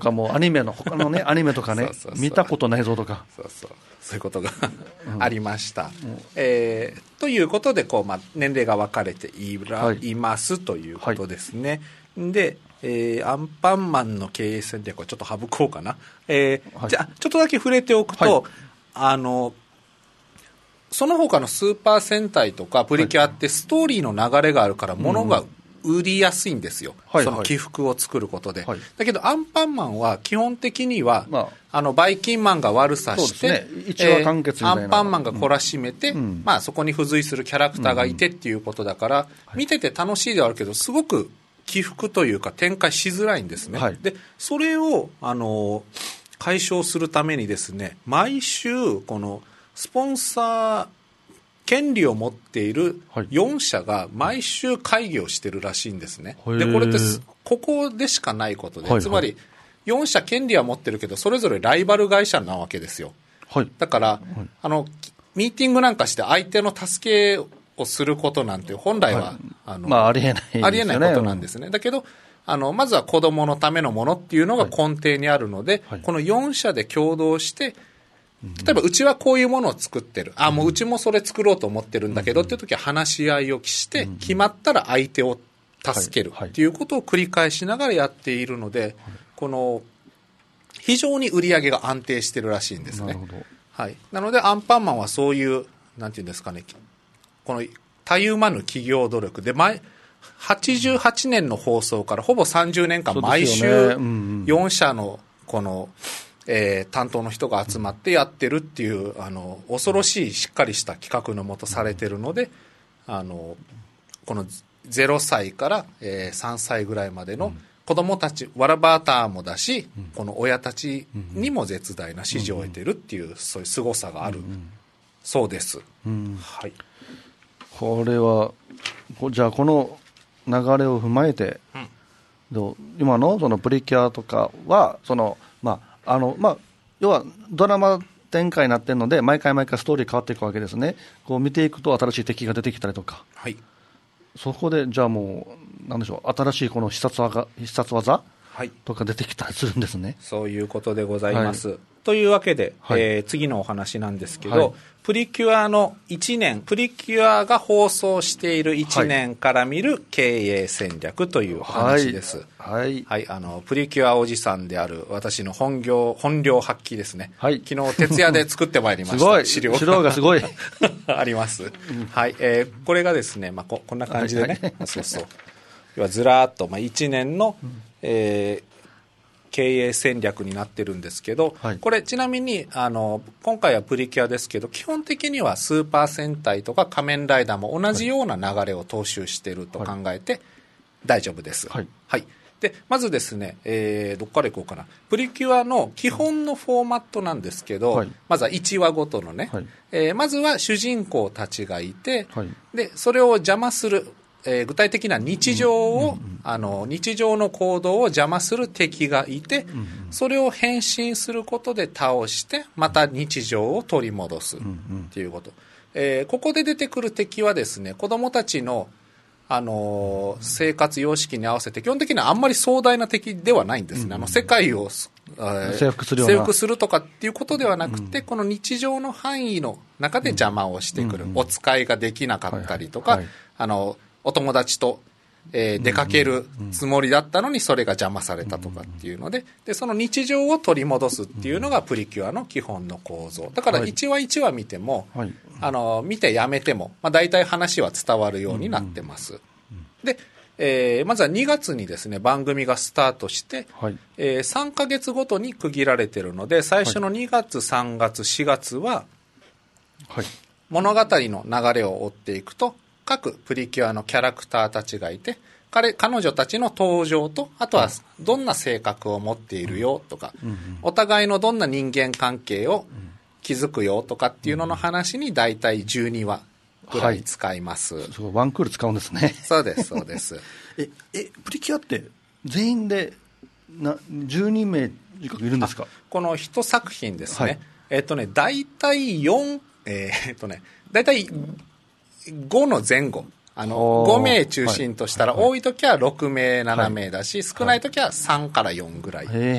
かもアニメの他のねアニメとかねそうそうそう見たことないぞとかそうそうそういうことがありました、うんえー、ということでこう、まあ、年齢が分かれていら、はい、いますということですね、はい、で、えー、アンパンマンの経営戦略をちょっと省こうかな、えーはい、じゃあちょっとだけ触れておくと、はい、あのその他のスーパー戦隊とかプリキュアってストーリーの流れがあるから物が売りやすいんですよ、はい、その起伏を作ることで、はい、だけどアンパンマンは基本的には、まあ、あのバイキンマンが悪さして、ね一話完結みたいなえー、アンパンマンが懲らしめて、うんまあ、そこに付随するキャラクターがいてっていうことだから、うん、見てて楽しいではあるけどすごく起伏というか展開しづらいんですね、はい、でそれをあの解消するためにですね毎週このスポンサー権利を持っているよん社が毎週会議をしてるらしいんですね、はい、でこれってここでしかないことで、はいはい、つまりよん社権利は持ってるけどそれぞれライバル会社なわけですよ、はい、だから、はい、あのミーティングなんかして相手の助けをすることなんて本来は、はい、あの、 まあ、ありえないですよね、 ありえないことなんですね、だけどあのまずは子どものためのものっていうのが根底にあるので、はいはい、このよん社で共同して例えばうちはこういうものを作ってるあもううちもそれ作ろうと思ってるんだけどっていう時は話し合いをして決まったら相手を助けるっていうことを繰り返しながらやっているのでこの非常に売り上げが安定してるらしいんですね。なるほど、はい、なのでアンパンマンはそういうなんていうんですかねこのたゆまぬ企業努力で前はちじゅうはちねんの放送からほぼさんじゅうねんかん毎週よん社のこのえー、担当の人が集まってやってるっていうあの恐ろしいしっかりした企画のもとされてるのであのこのゼロさいから、えー、さんさいぐらいまでの子どもたちわらバーターもだしこの親たちにも絶大な支持を得てるっていうそういう凄さがあるそうです、うんはい、 これはじゃあこの流れを踏まえて、うん、どう今のそのプリキュアとかはそのまああのまあ、要はドラマ展開になっているので毎回毎回ストーリー変わっていくわけですね。こう見ていくと新しい敵が出てきたりとか、はい、そこでじゃあもうなんでしょう新しいこの必殺技、必殺技とか出てきたりするんですね。 そういうことでございます、はい、というわけで、はいえー、次のお話なんですけど、はい、プリキュアのいちねんプリキュアが放送しているいちねんから見る経営戦略という話です、はいはいはい、あのプリキュアおじさんである私の本業本領発揮ですね、はい、昨日徹夜で作ってまいりましたすごい資料資料がすごいあります、うん、はいえー、これがですね、まあ、こ, こんな感じでね、はいはい、そうそう要はずらーっと、まあ、いちねんの、うんえー経営戦略になってるんですけど、はい、これちなみにあの今回はプリキュアですけど基本的にはスーパー戦隊とか仮面ライダーも同じような流れを踏襲していると考えて大丈夫です、はいはい、でまずですね、えー、どっからいこうかなプリキュアの基本のフォーマットなんですけど、はい、まずはいちわごとのね、はいえー、まずは主人公たちがいて、はい、でそれを邪魔するえー、具体的な日常を、うんうんうん、あの日常の行動を邪魔する敵がいて、うんうん、それを変身することで倒してまた日常を取り戻すっていうこと、うんうんえー、ここで出てくる敵はですね子どもたちの、あのー、生活様式に合わせて基本的にはあんまり壮大な敵ではないんですね、うんうん、あの世界を、えー、征服するような征服するとかっていうことではなくて、うん、この日常の範囲の中で邪魔をしてくる、うんうん、お使いができなかったりとか、はいはいはい、あのお友達と、えー、出かけるつもりだったのにそれが邪魔されたとかっていうので、でその日常を取り戻すっていうのがプリキュアの基本の構造だからいちわいちわ見ても、はい、あの見てやめても、まあ、大体話は伝わるようになってます、で、えー、まずはにがつにですね番組がスタートして、はいえー、さんかげつごとに区切られているので最初のにがつさんがつしがつは、はい、物語の流れを追っていくと各プリキュアのキャラクターたちがいて 彼, 彼女たちの登場とあとはどんな性格を持っているよとか、うんうん、お互いのどんな人間関係を築くよとかっていうのの話に大体じゅうにわぐらい使います、はい、 そうワンクール使うんですねそうですそうですええプリキュアって全員でなじゅうにめい近くいるんですか？ この一作品ですね、はい、えっとね大体よんえー、っとね大体ごの前後あのごめい中心としたら、はい、多い時はろくめいななめいだし、はい、少ない時はさんからよんぐらい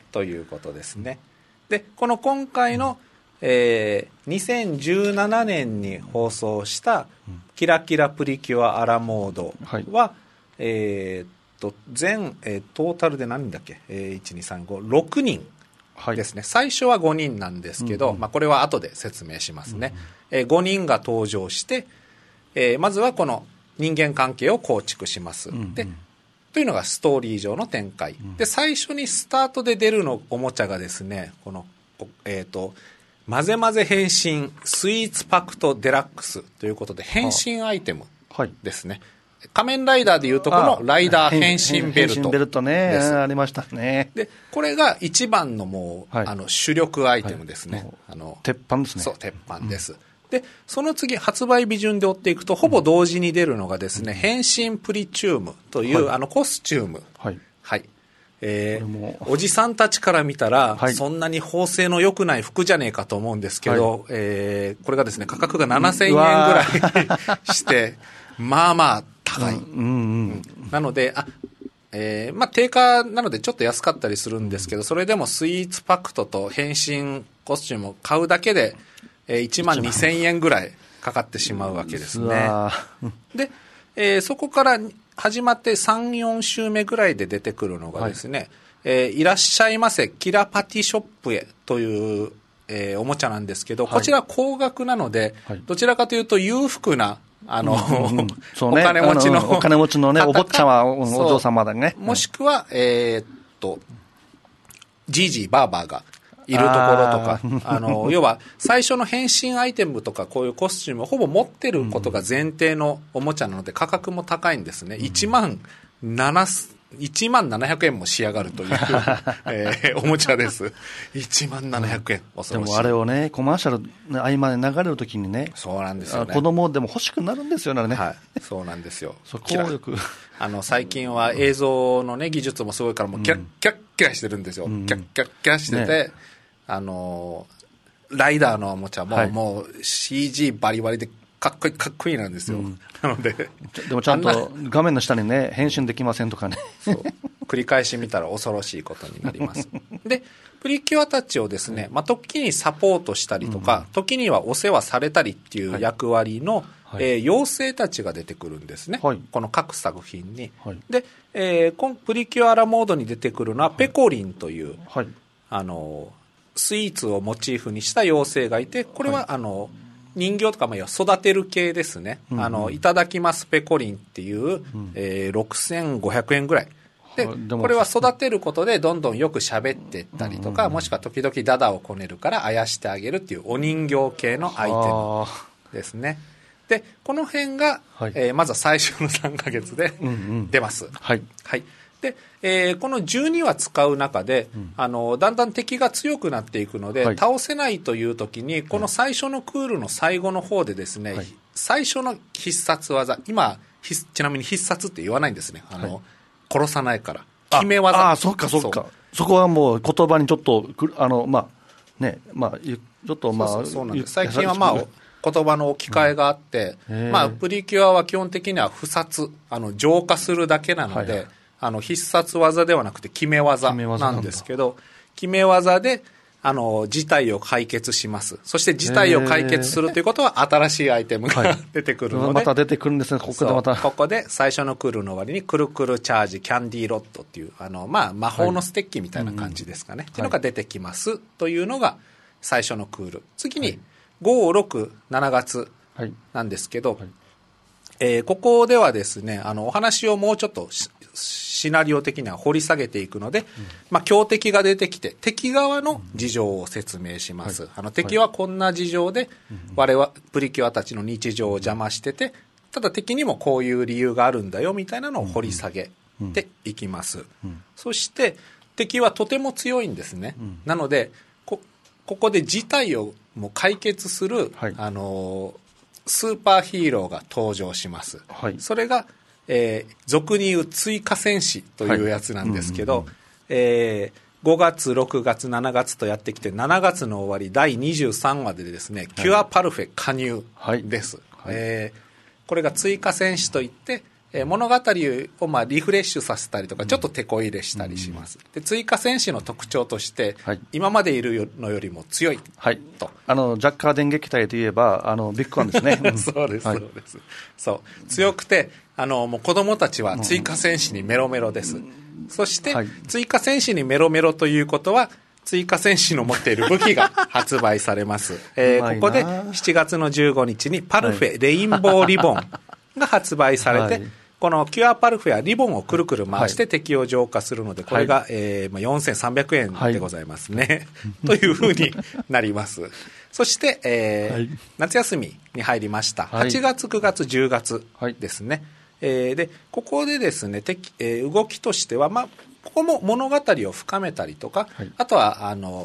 ということですね。でこの今回の、えー、にせんじゅうななねんに放送した「キラキラプリキュアアラモードは」は、えー、っと全、えー、トータルで何人だっけ、えー、いちにさんごろくにんですね、はい、最初はごにんなんですけど、うんうん、まあ、これは後で説明しますね、うんうん、えー、ごにんが登場して、えー、まずはこの人間関係を構築します、うんうん、でというのがストーリー上の展開、うん、で最初にスタートで出るのおもちゃがですね、この、えーと、混ぜ混ぜ変身スイーツパクトデラックスということで変身アイテムですね、はい、仮面ライダーでいうとこのライダー変身ベルトです。 変身ベルトね、ありましたね。 でこれが一番のもう、はい、あの主力アイテムですね、はい、あの鉄板ですね。 そう鉄板です、うん、でその次発売日順で追っていくとほぼ同時に出るのがですね、うん、変身プリチュームという、はい、あのコスチューム、はいはいえー、おじさんたちから見たら、はい、そんなに縫製の良くない服じゃねえかと思うんですけど、はい、えー、これがですね価格がななせんえんぐらいしてまあまあ高い、うんうんうん、なのであ、えーまあ、定価なのでちょっと安かったりするんですけど、それでもスイーツパクトと変身コスチュームを買うだけで、えー、いちまんにせんえんぐらいかかってしまうわけですね。で、えー、そこから始まってさん、よん週目ぐらいで出てくるのがですね、はいえー、いらっしゃいませキラパティショップへという、えー、おもちゃなんですけど、はい、こちら高額なので、はい、どちらかというと裕福なあの、うんうんそうね、お金持ちの、 お金持ちのね、お坊ちゃま、お嬢様だね。 もしくは、えー、っと、じいじいばあばがいるところとか、あの、要は、最初の変身アイテムとか、こういうコスチュームをほぼ持ってることが前提のおもちゃなので、価格も高いんですね。いちまんなな、いちまんななひゃくえんも仕上がるという、えー、おもちゃです。いちまんななひゃくえん、恐ろしい。 でもあれをね、コマーシャルの合間で流れるときにね、 そうなんですよね。 子供でも欲しくなるんですよね、 はい、そうなんですよ。 そこをよくあの最近は映像のね技術もすごいからもうキャッキャッキャしてるんですよ。うん、キャッキャッキャしてて、ね、あのライダーのおもちゃも、はい、もう シージー バリバリでかっこいいかっこいいなんですよ、うん、なのででもちゃんと画面の下にね変身できませんとかねそう繰り返し見たら恐ろしいことになりますでプリキュアたちをですね、まあ、時にサポートしたりとか、うん、時にはお世話されたりっていう役割の、はいえー、妖精たちが出てくるんですね、はい、この各作品に、はい、で、えー、今プリキュアラモードに出てくるのはペコリンという、はい、あのスイーツをモチーフにした妖精がいて、これは、はい、あの人形とかも育てる系ですね、うんうん、あのいただきますペコリンっていう、うんえー、ろくせんごひゃくえんぐらいで、これは育てることでどんどんよく喋っていったりとか、うんうん、もしくは時々ダダをこねるからあやしてあげるっていうお人形系のアイテムですね。でこの辺が、はいえー、まずは最初のさんかげつで出ます、うんうんはいはいでえー、このじゅうにわ使う中で、うん、あのだんだん敵が強くなっていくので、はい、倒せないという時にこの最初のクールの最後の方でですね、はい、最初の必殺技今ちなみに必殺って言わないんですねあの、はい、殺さないから決め技ああそっかそっか そ, そこはもう言葉にちょっとあのまあねまあちょっとまあそうそうそうなんです最近はまあ言葉の置き換えがあって、うんまあ、プリキュアは基本的には不殺あの浄化するだけなので、はいはいあの必殺技ではなくて決め技なんですけど決め技であの事態を解決します。そして事態を解決するということは新しいアイテムが出てくるので、はい、 また出てくるんですね。ここでまたここで最初のクールの終わりにくるくるチャージキャンディーロッドっていうあの、まあ、魔法のステッキみたいな感じですかね、はい、っていうのが出てきますというのが最初のクール。次にご、ろく、しちがつなんですけど、はいはいえー、ここではですねあのお話をもうちょっとシナリオ的には掘り下げていくので、うんまあ、強敵が出てきて敵側の事情を説明します、うんはい、あの敵はこんな事情で、はい、我々プリキュアたちの日常を邪魔しててただ敵にもこういう理由があるんだよみたいなのを掘り下げていきます、うんうん、そして敵はとても強いんですね、うん、なので こ, ここで事態をもう解決する、はいあのースーパーヒーローが登場します、はい、それが、えー、俗に言う追加戦士というやつなんですけど、はいうんうんうんえー、ごがつろくがつしちがつとやってきてしちがつの終わりだいにじゅうさんわでですね、はい、キュアパルフェ加入です、はいはいえー、これが追加戦士といって、 えー、物語をまあリフレッシュさせたりとかちょっとテこ入れしたりします、うん、で追加戦士の特徴として、はい、今までいるのよりも強いと、 はい、あのジャッカー電撃隊といえばあのビッグワンですねそうです、はい、そうですそう強くてあのもう子供たちは追加戦士にメロメロです、うん、そして、はい、追加戦士にメロメロということは追加戦士の持っている武器が発売されます、えー、ここでしちがつのじゅうごにちにパルフェ、はい、レインボーリボンが発売されて、はい、このキュアパルフェはリボンをくるくる回して敵を浄化するので、これが、はい、えーまあ、よんせんさんびゃくえんでございますね、はい、というふうになりますそして、えーはい、夏休みに入りましたはちがつくがつじゅうがつですね、はいえー、でここでですね敵、えー、動きとしては、まあ、ここも物語を深めたりとか、はい、あとはあの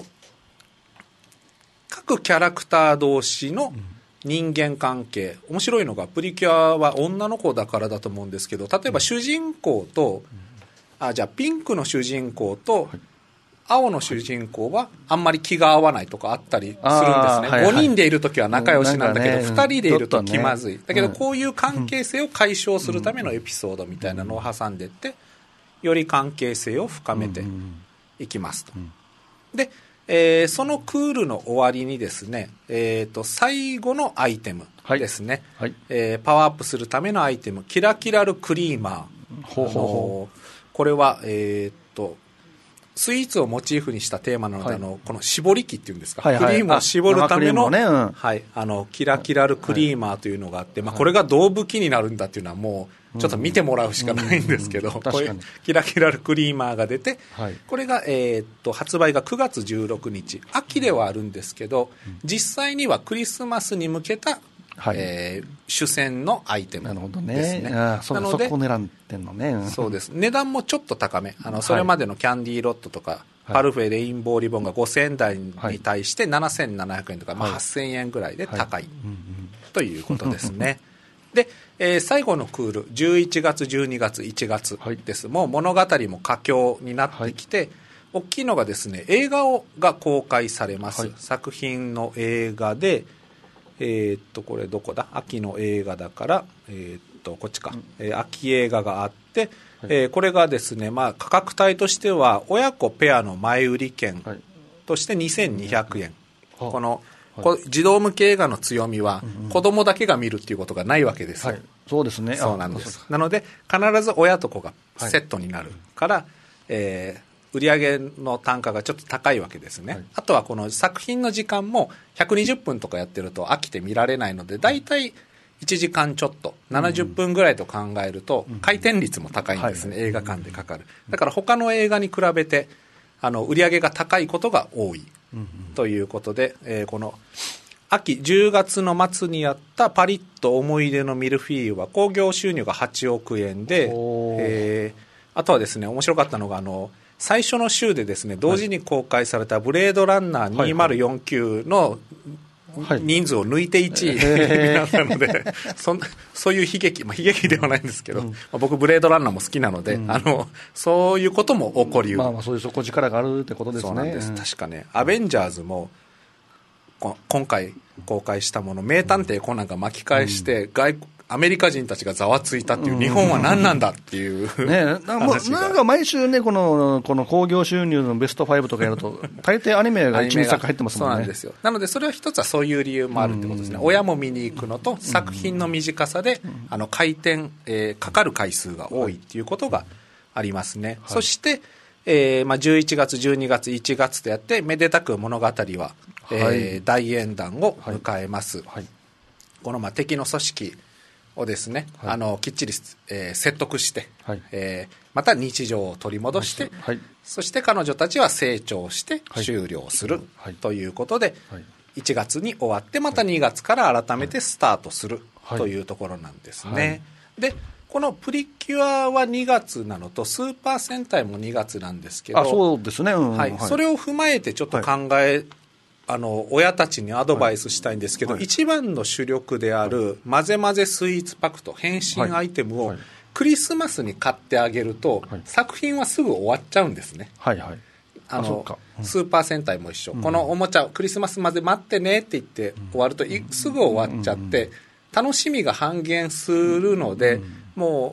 各キャラクター同士の人間関係、面白いのがプリキュアは女の子だからだと思うんですけど、例えば主人公と、あじゃあピンクの主人公と青の主人公はあんまり気が合わないとかあったりするんですね、はいはい、ごにんでいるときは仲良しなんだけど、ね、ふたりでいると気まずい、ね、だけどこういう関係性を解消するためのエピソードみたいなのを挟んでいってより関係性を深めていきますと。で、えー、そのクールの終わりにですね、えー、と最後のアイテムですね、はいはいえー、パワーアップするためのアイテムキラキラルクリーマー、ほうほうほうこれは、えー、とスイーツをモチーフにしたテーマなので、はい、あのこの絞り器っていうんですか、はいはい、クリームを絞るための、ねうんはい、あのキラキラルクリーマーというのがあって、はいまあ、これがどう武器になるんだっていうのはもうちょっと見てもらうしかないんですけど、うんうん、こういうキラキラルクリーマーが出て、はい、これが、えー、っと発売がくがつじゅうろくにち秋ではあるんですけど、うん、実際にはクリスマスに向けたはいえー、主戦のアイテムですね。なるほどね。 あそなのでそこ狙ってんのね。 そうです。値段もちょっと高め。あのそれまでのキャンディーロットとか、はい、パルフェレインボーリボンがごせんえん台に対してななせんななひゃくえんとか、はいまあ、はっせんえんぐらいで高い、はい、ということですね。で、えー、最後のクールじゅういちがつじゅうにがついちがつです、はい、もう物語も佳境になってきて、はい、大きいのがですね映画をが公開されます、はい、作品の映画でえー、っとこれどこだ秋の映画だから、えー、っとこっちか、えー、秋映画があって、はいえー、これがですね、まあ、価格帯としては親子ペアの前売り券としてにせんにひゃくえん、はい、この、はい、こ児童向け映画の強みは、うんうん、子供だけが見るっていうことがないわけですよ、はい、 そうですねそうなんですなので必ず親と子がセットになるから、はいえー売上の単価がちょっと高いわけですね、はい、あとはこの作品の時間もひゃくにじゅっぷんとかやってると飽きて見られないのでだいたいいちじかんちょっとななじゅっぷんぐらいと考えると回転率も高いんですね、うん、映画館でかかるだから他の映画に比べてあの売上が高いことが多いということで、えー、この秋じゅうがつの末にやったパリッと思い出のミルフィーユは興行収入がはちおくえんで、えー、あとはですね面白かったのがあの最初の週でですね同時に公開されたブレードランナーにせんよんじゅうきゅうの人数を抜いていちいになったのでそ, そういう悲劇、まあ、悲劇ではないんですけど、うんまあ、僕ブレードランナーも好きなので、うん、あのそういうことも起こりうる、 まあ、まあそういう底力があるってことですね。 そうなんです、うん、確かねアベンジャーズも今回公開したもの名探偵コナンが巻き返して、うん、外国アメリカ人たちがざわついたっていう、日本は何なんだっていう、うん、ね、なんか毎週ねこのこの興行収入のベストごとかやると大抵アニメがいち、にさく入ってますもんね。 そうなんですよ。なのでそれは一つはそういう理由もあるってことですね、うん、親も見に行くのと作品の短さで、うん、あの回転、えー、かかる回数が多いっていうことがありますね、はい、そして、えーまあ、じゅういちがつじゅうにがついちがつとやってめでたく物語は、はいえー、大演談を迎えます、はいはい、このまあ敵の組織をですね、はい、あのきっちり、えー、説得して、はいえー、また日常を取り戻して、はい、そして彼女たちは成長して終了する、はい、ということで、はい、いちがつに終わってまたにがつから改めてスタートする、はい、というところなんですね、はい、でこのプリキュアはにがつなのとスーパー戦隊もにがつなんですけど、 あそうですね、うんはいはい、それを踏まえてちょっと考え、はいあの親たちにアドバイスしたいんですけど、はいはい、一番の主力である混ぜ混ぜスイーツパクト変身アイテムをクリスマスに買ってあげると、はい、作品はすぐ終わっちゃうんですね、はいはい、あのあ、うん、スーパー戦隊も一緒、うん、このおもちゃクリスマスまで待ってねって言って終わると、うん、すぐ終わっちゃって楽しみが半減するので、うん、もう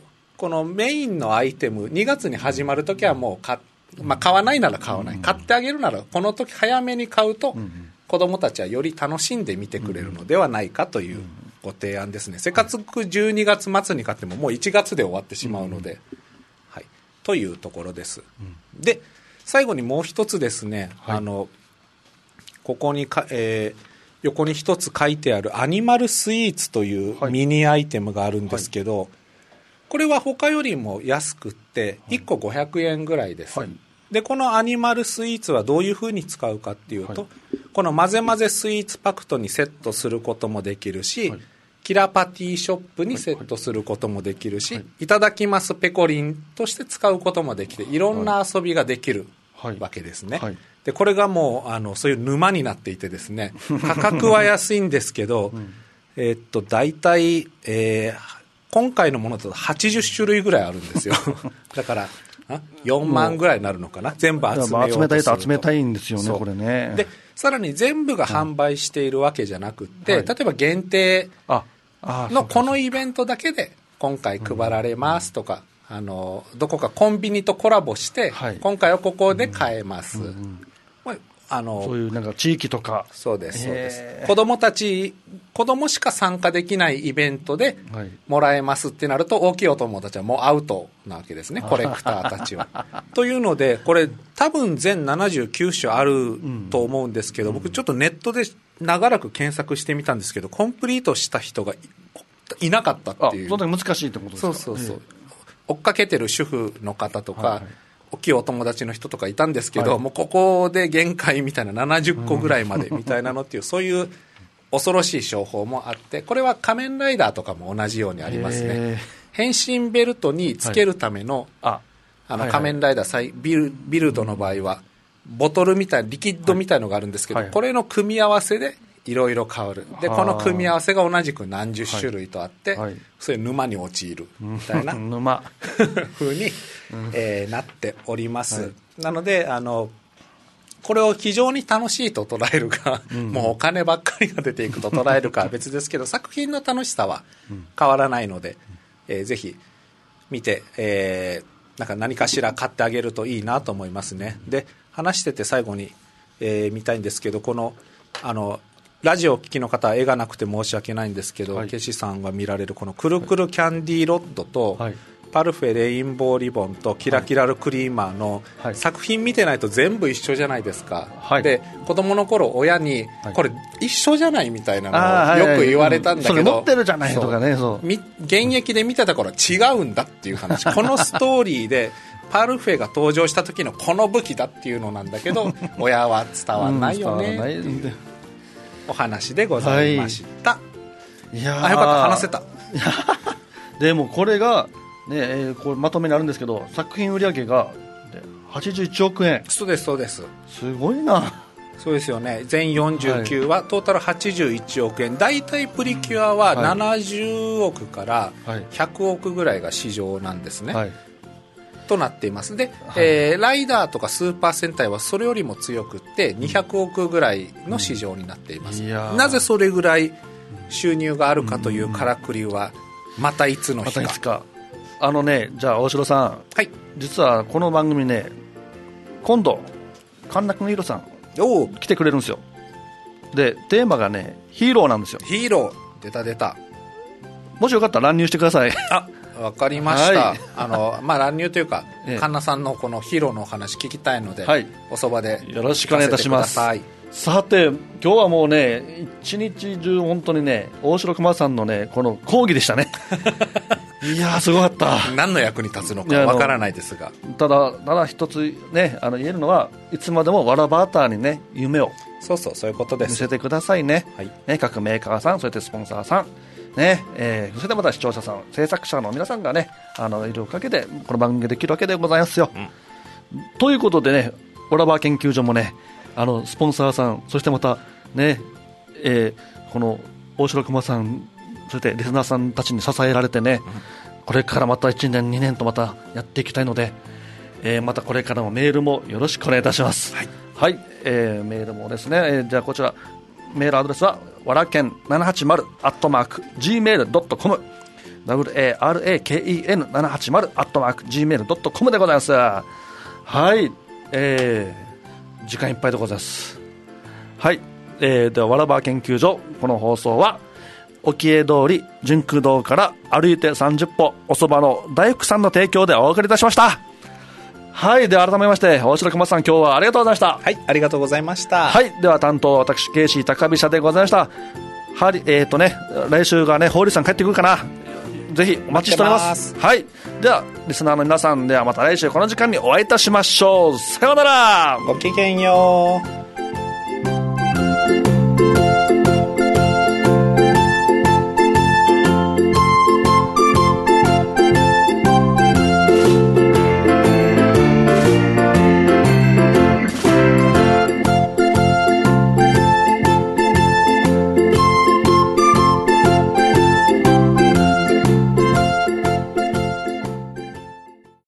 このメインのアイテムにがつに始まるときはもう買、まあ、買わないなら買わない、買ってあげるならこの時早めに買うと子どもたちはより楽しんで見てくれるのではないかというご提案ですね。せっかくじゅうにがつ末に買ってももういちがつで終わってしまうので、はい、というところです。で最後にもう一つですね、はい、あのここにか、えー、横に一つ書いてあるアニマルスイーツというミニアイテムがあるんですけど、はい、これは他よりも安くっていっこごひゃくえんぐらいです、はい、でこのアニマルスイーツはどういうふうに使うかっていうと、はい、この混ぜ混ぜスイーツパクトにセットすることもできるし、はい、キラパティショップにセットすることもできるし、はいはい、いただきますペコリンとして使うこともできていろんな遊びができるわけですね、はいはい、でこれがもうあのそういう沼になっていてですね、価格は安いんですけど、うん、えー、っと大体、えー、今回のものだとはちじゅっしゅるいぐらいあるんですよだからよんまんぐらいになるのかな、全部集めようとすると。集めたいと集めたいんですよね、これね。 でさらに全部が販売しているわけじゃなくて、はい、例えば限定のこのイベントだけで今回配られますとか、あのどこかコンビニとコラボして、はい、今回はここで買えます、うんうんうん、あのそういうなんか地域とか。 そうですそうです。子どもたち子どもしか参加できないイベントでもらえますってなると、大きいお友達はもうアウトなわけですね、コレクターたちはというのでこれ多分全ななじゅうきゅうしゅあると思うんですけど、うん、僕ちょっとネットで長らく検索してみたんですけど、コンプリートした人が い, いなかったっていう。 あ、そんなに難しいってことですか。 そうそうそう、追っかけてる主婦の方とか、はいはい、大きいお友達の人とかいたんですけど、はい、もうここで限界みたいなななじゅっこぐらいまでみたいなのっていう、そういう恐ろしい商法もあって、これは仮面ライダーとかも同じようにありますね。変身ベルトにつけるための、はい、あの仮面ライダー、はいはい、ビル、ビルドの場合はボトルみたいなリキッドみたいのがあるんですけど、はいはい、これの組み合わせでいろいろ変わる。でこの組み合わせが同じく何十種類とあって、はいはい、そういう沼に陥るみたいな沼風に、えー、なっております、はい、なのであのこれを非常に楽しいと捉えるか、うん、もうお金ばっかりが出ていくと捉えるかは別ですけど作品の楽しさは変わらないので、えー、ぜひ見て、えー、なんか何かしら買ってあげるといいなと思いますね。で話してて最後に、えー、見たいんですけど、このあのラジオを聴きの方は絵がなくて申し訳ないんですけど、はい、ケシさんが見られるこのくるくるキャンディーロッドと、はい、パルフェレインボーリボンとキラキラルクリーマーの作品見てないと全部一緒じゃないですか、はい、で子供の頃親にこれ一緒じゃないみたいなのをよく言われたんだけど、 それ持ってるじゃないとかね、そう現役で見てた頃は違うんだっていう話このストーリーでパルフェが登場した時のこの武器だっていうのなんだけど親は伝わんないよね、うん、伝わらないんでお話でございました、はい、いやあよかった話せたでもこれが、ねえー、これまとめにあるんですけど、作品売上がはちじゅういちおくえん。 そうですそうです。 すごいな。 そうですよね。全よんじゅうきゅうは、はい、トータルはちじゅういちおくえん。だいたいプリキュアはななじゅうおくからひゃくおくぐらいが市場なんですね、はい、となっています。で、はい、えー、ライダーとかスーパー戦隊はそれよりも強くってにひゃくおくぐらいの市場になっています、うん、なぜそれぐらい収入があるかというからくりはまたいつの日か、またいつか。 あのね、じゃあ大城さん、はい、実はこの番組ね、今度神田邦弘さん来てくれるんですよ。でテーマがねヒーローなんですよ。 ヒーロー出た出た。 もしよかったら乱入してください。 あ、わかりました、はい、あのまあ、乱入というか、ええ、神田さんのこのヒーローのお話聞きたいので、はい、おそばでよろしくお願いいたします。さて今日はもうね一日中本当にね大城熊さんのねこの講義でしたねいやーすごかった。 何の役に立つのかわからないですが、 ただただ一つねあの言えるのはいつまでもわらバーターにね夢をそうそうそういうことです。 見せてくださいね、はい、ね各メーカーさんそれとスポンサーさんねえー、それでまた視聴者さん制作者の皆さんがねあのいるおかげでこの番組ができるわけでございますよ、うん、ということでねオラバー研究所もねあのスポンサーさんそしてまたね、えー、この大城熊さんそしてリスナーさんたちに支えられてね、うん、これからまたいちねんにねんとまたやっていきたいので、えー、またこれからもメールもよろしくお願いいたします。はい、はい、えー、メールもですね、えー、じゃあこちらメールアドレスはわらけんななはちまるアットマークジーメールドットコムダブリューエーアールエーケーイーエヌななはちまる アットマーク ジーメールドットコム でございます。はい、えー、時間いっぱいでございます。はい、えー、ではわらば研究所、この放送は沖江通り純空堂から歩いてさんじゅっぽおそばの大福さんの提供でお送りいたしました。はい、では改めまして大城熊さん、今日はありがとうございました。 はい、ありがとうございました。 はい、では担当私ケイシー高飛車でございました。はり、えーとね、来週がね、ホーリーさん帰ってくるかな、ぜひお待ちしております。はい、ではリスナーの皆さん、ではまた来週この時間にお会いいたしましょう。さようなら。 ごきげんよう。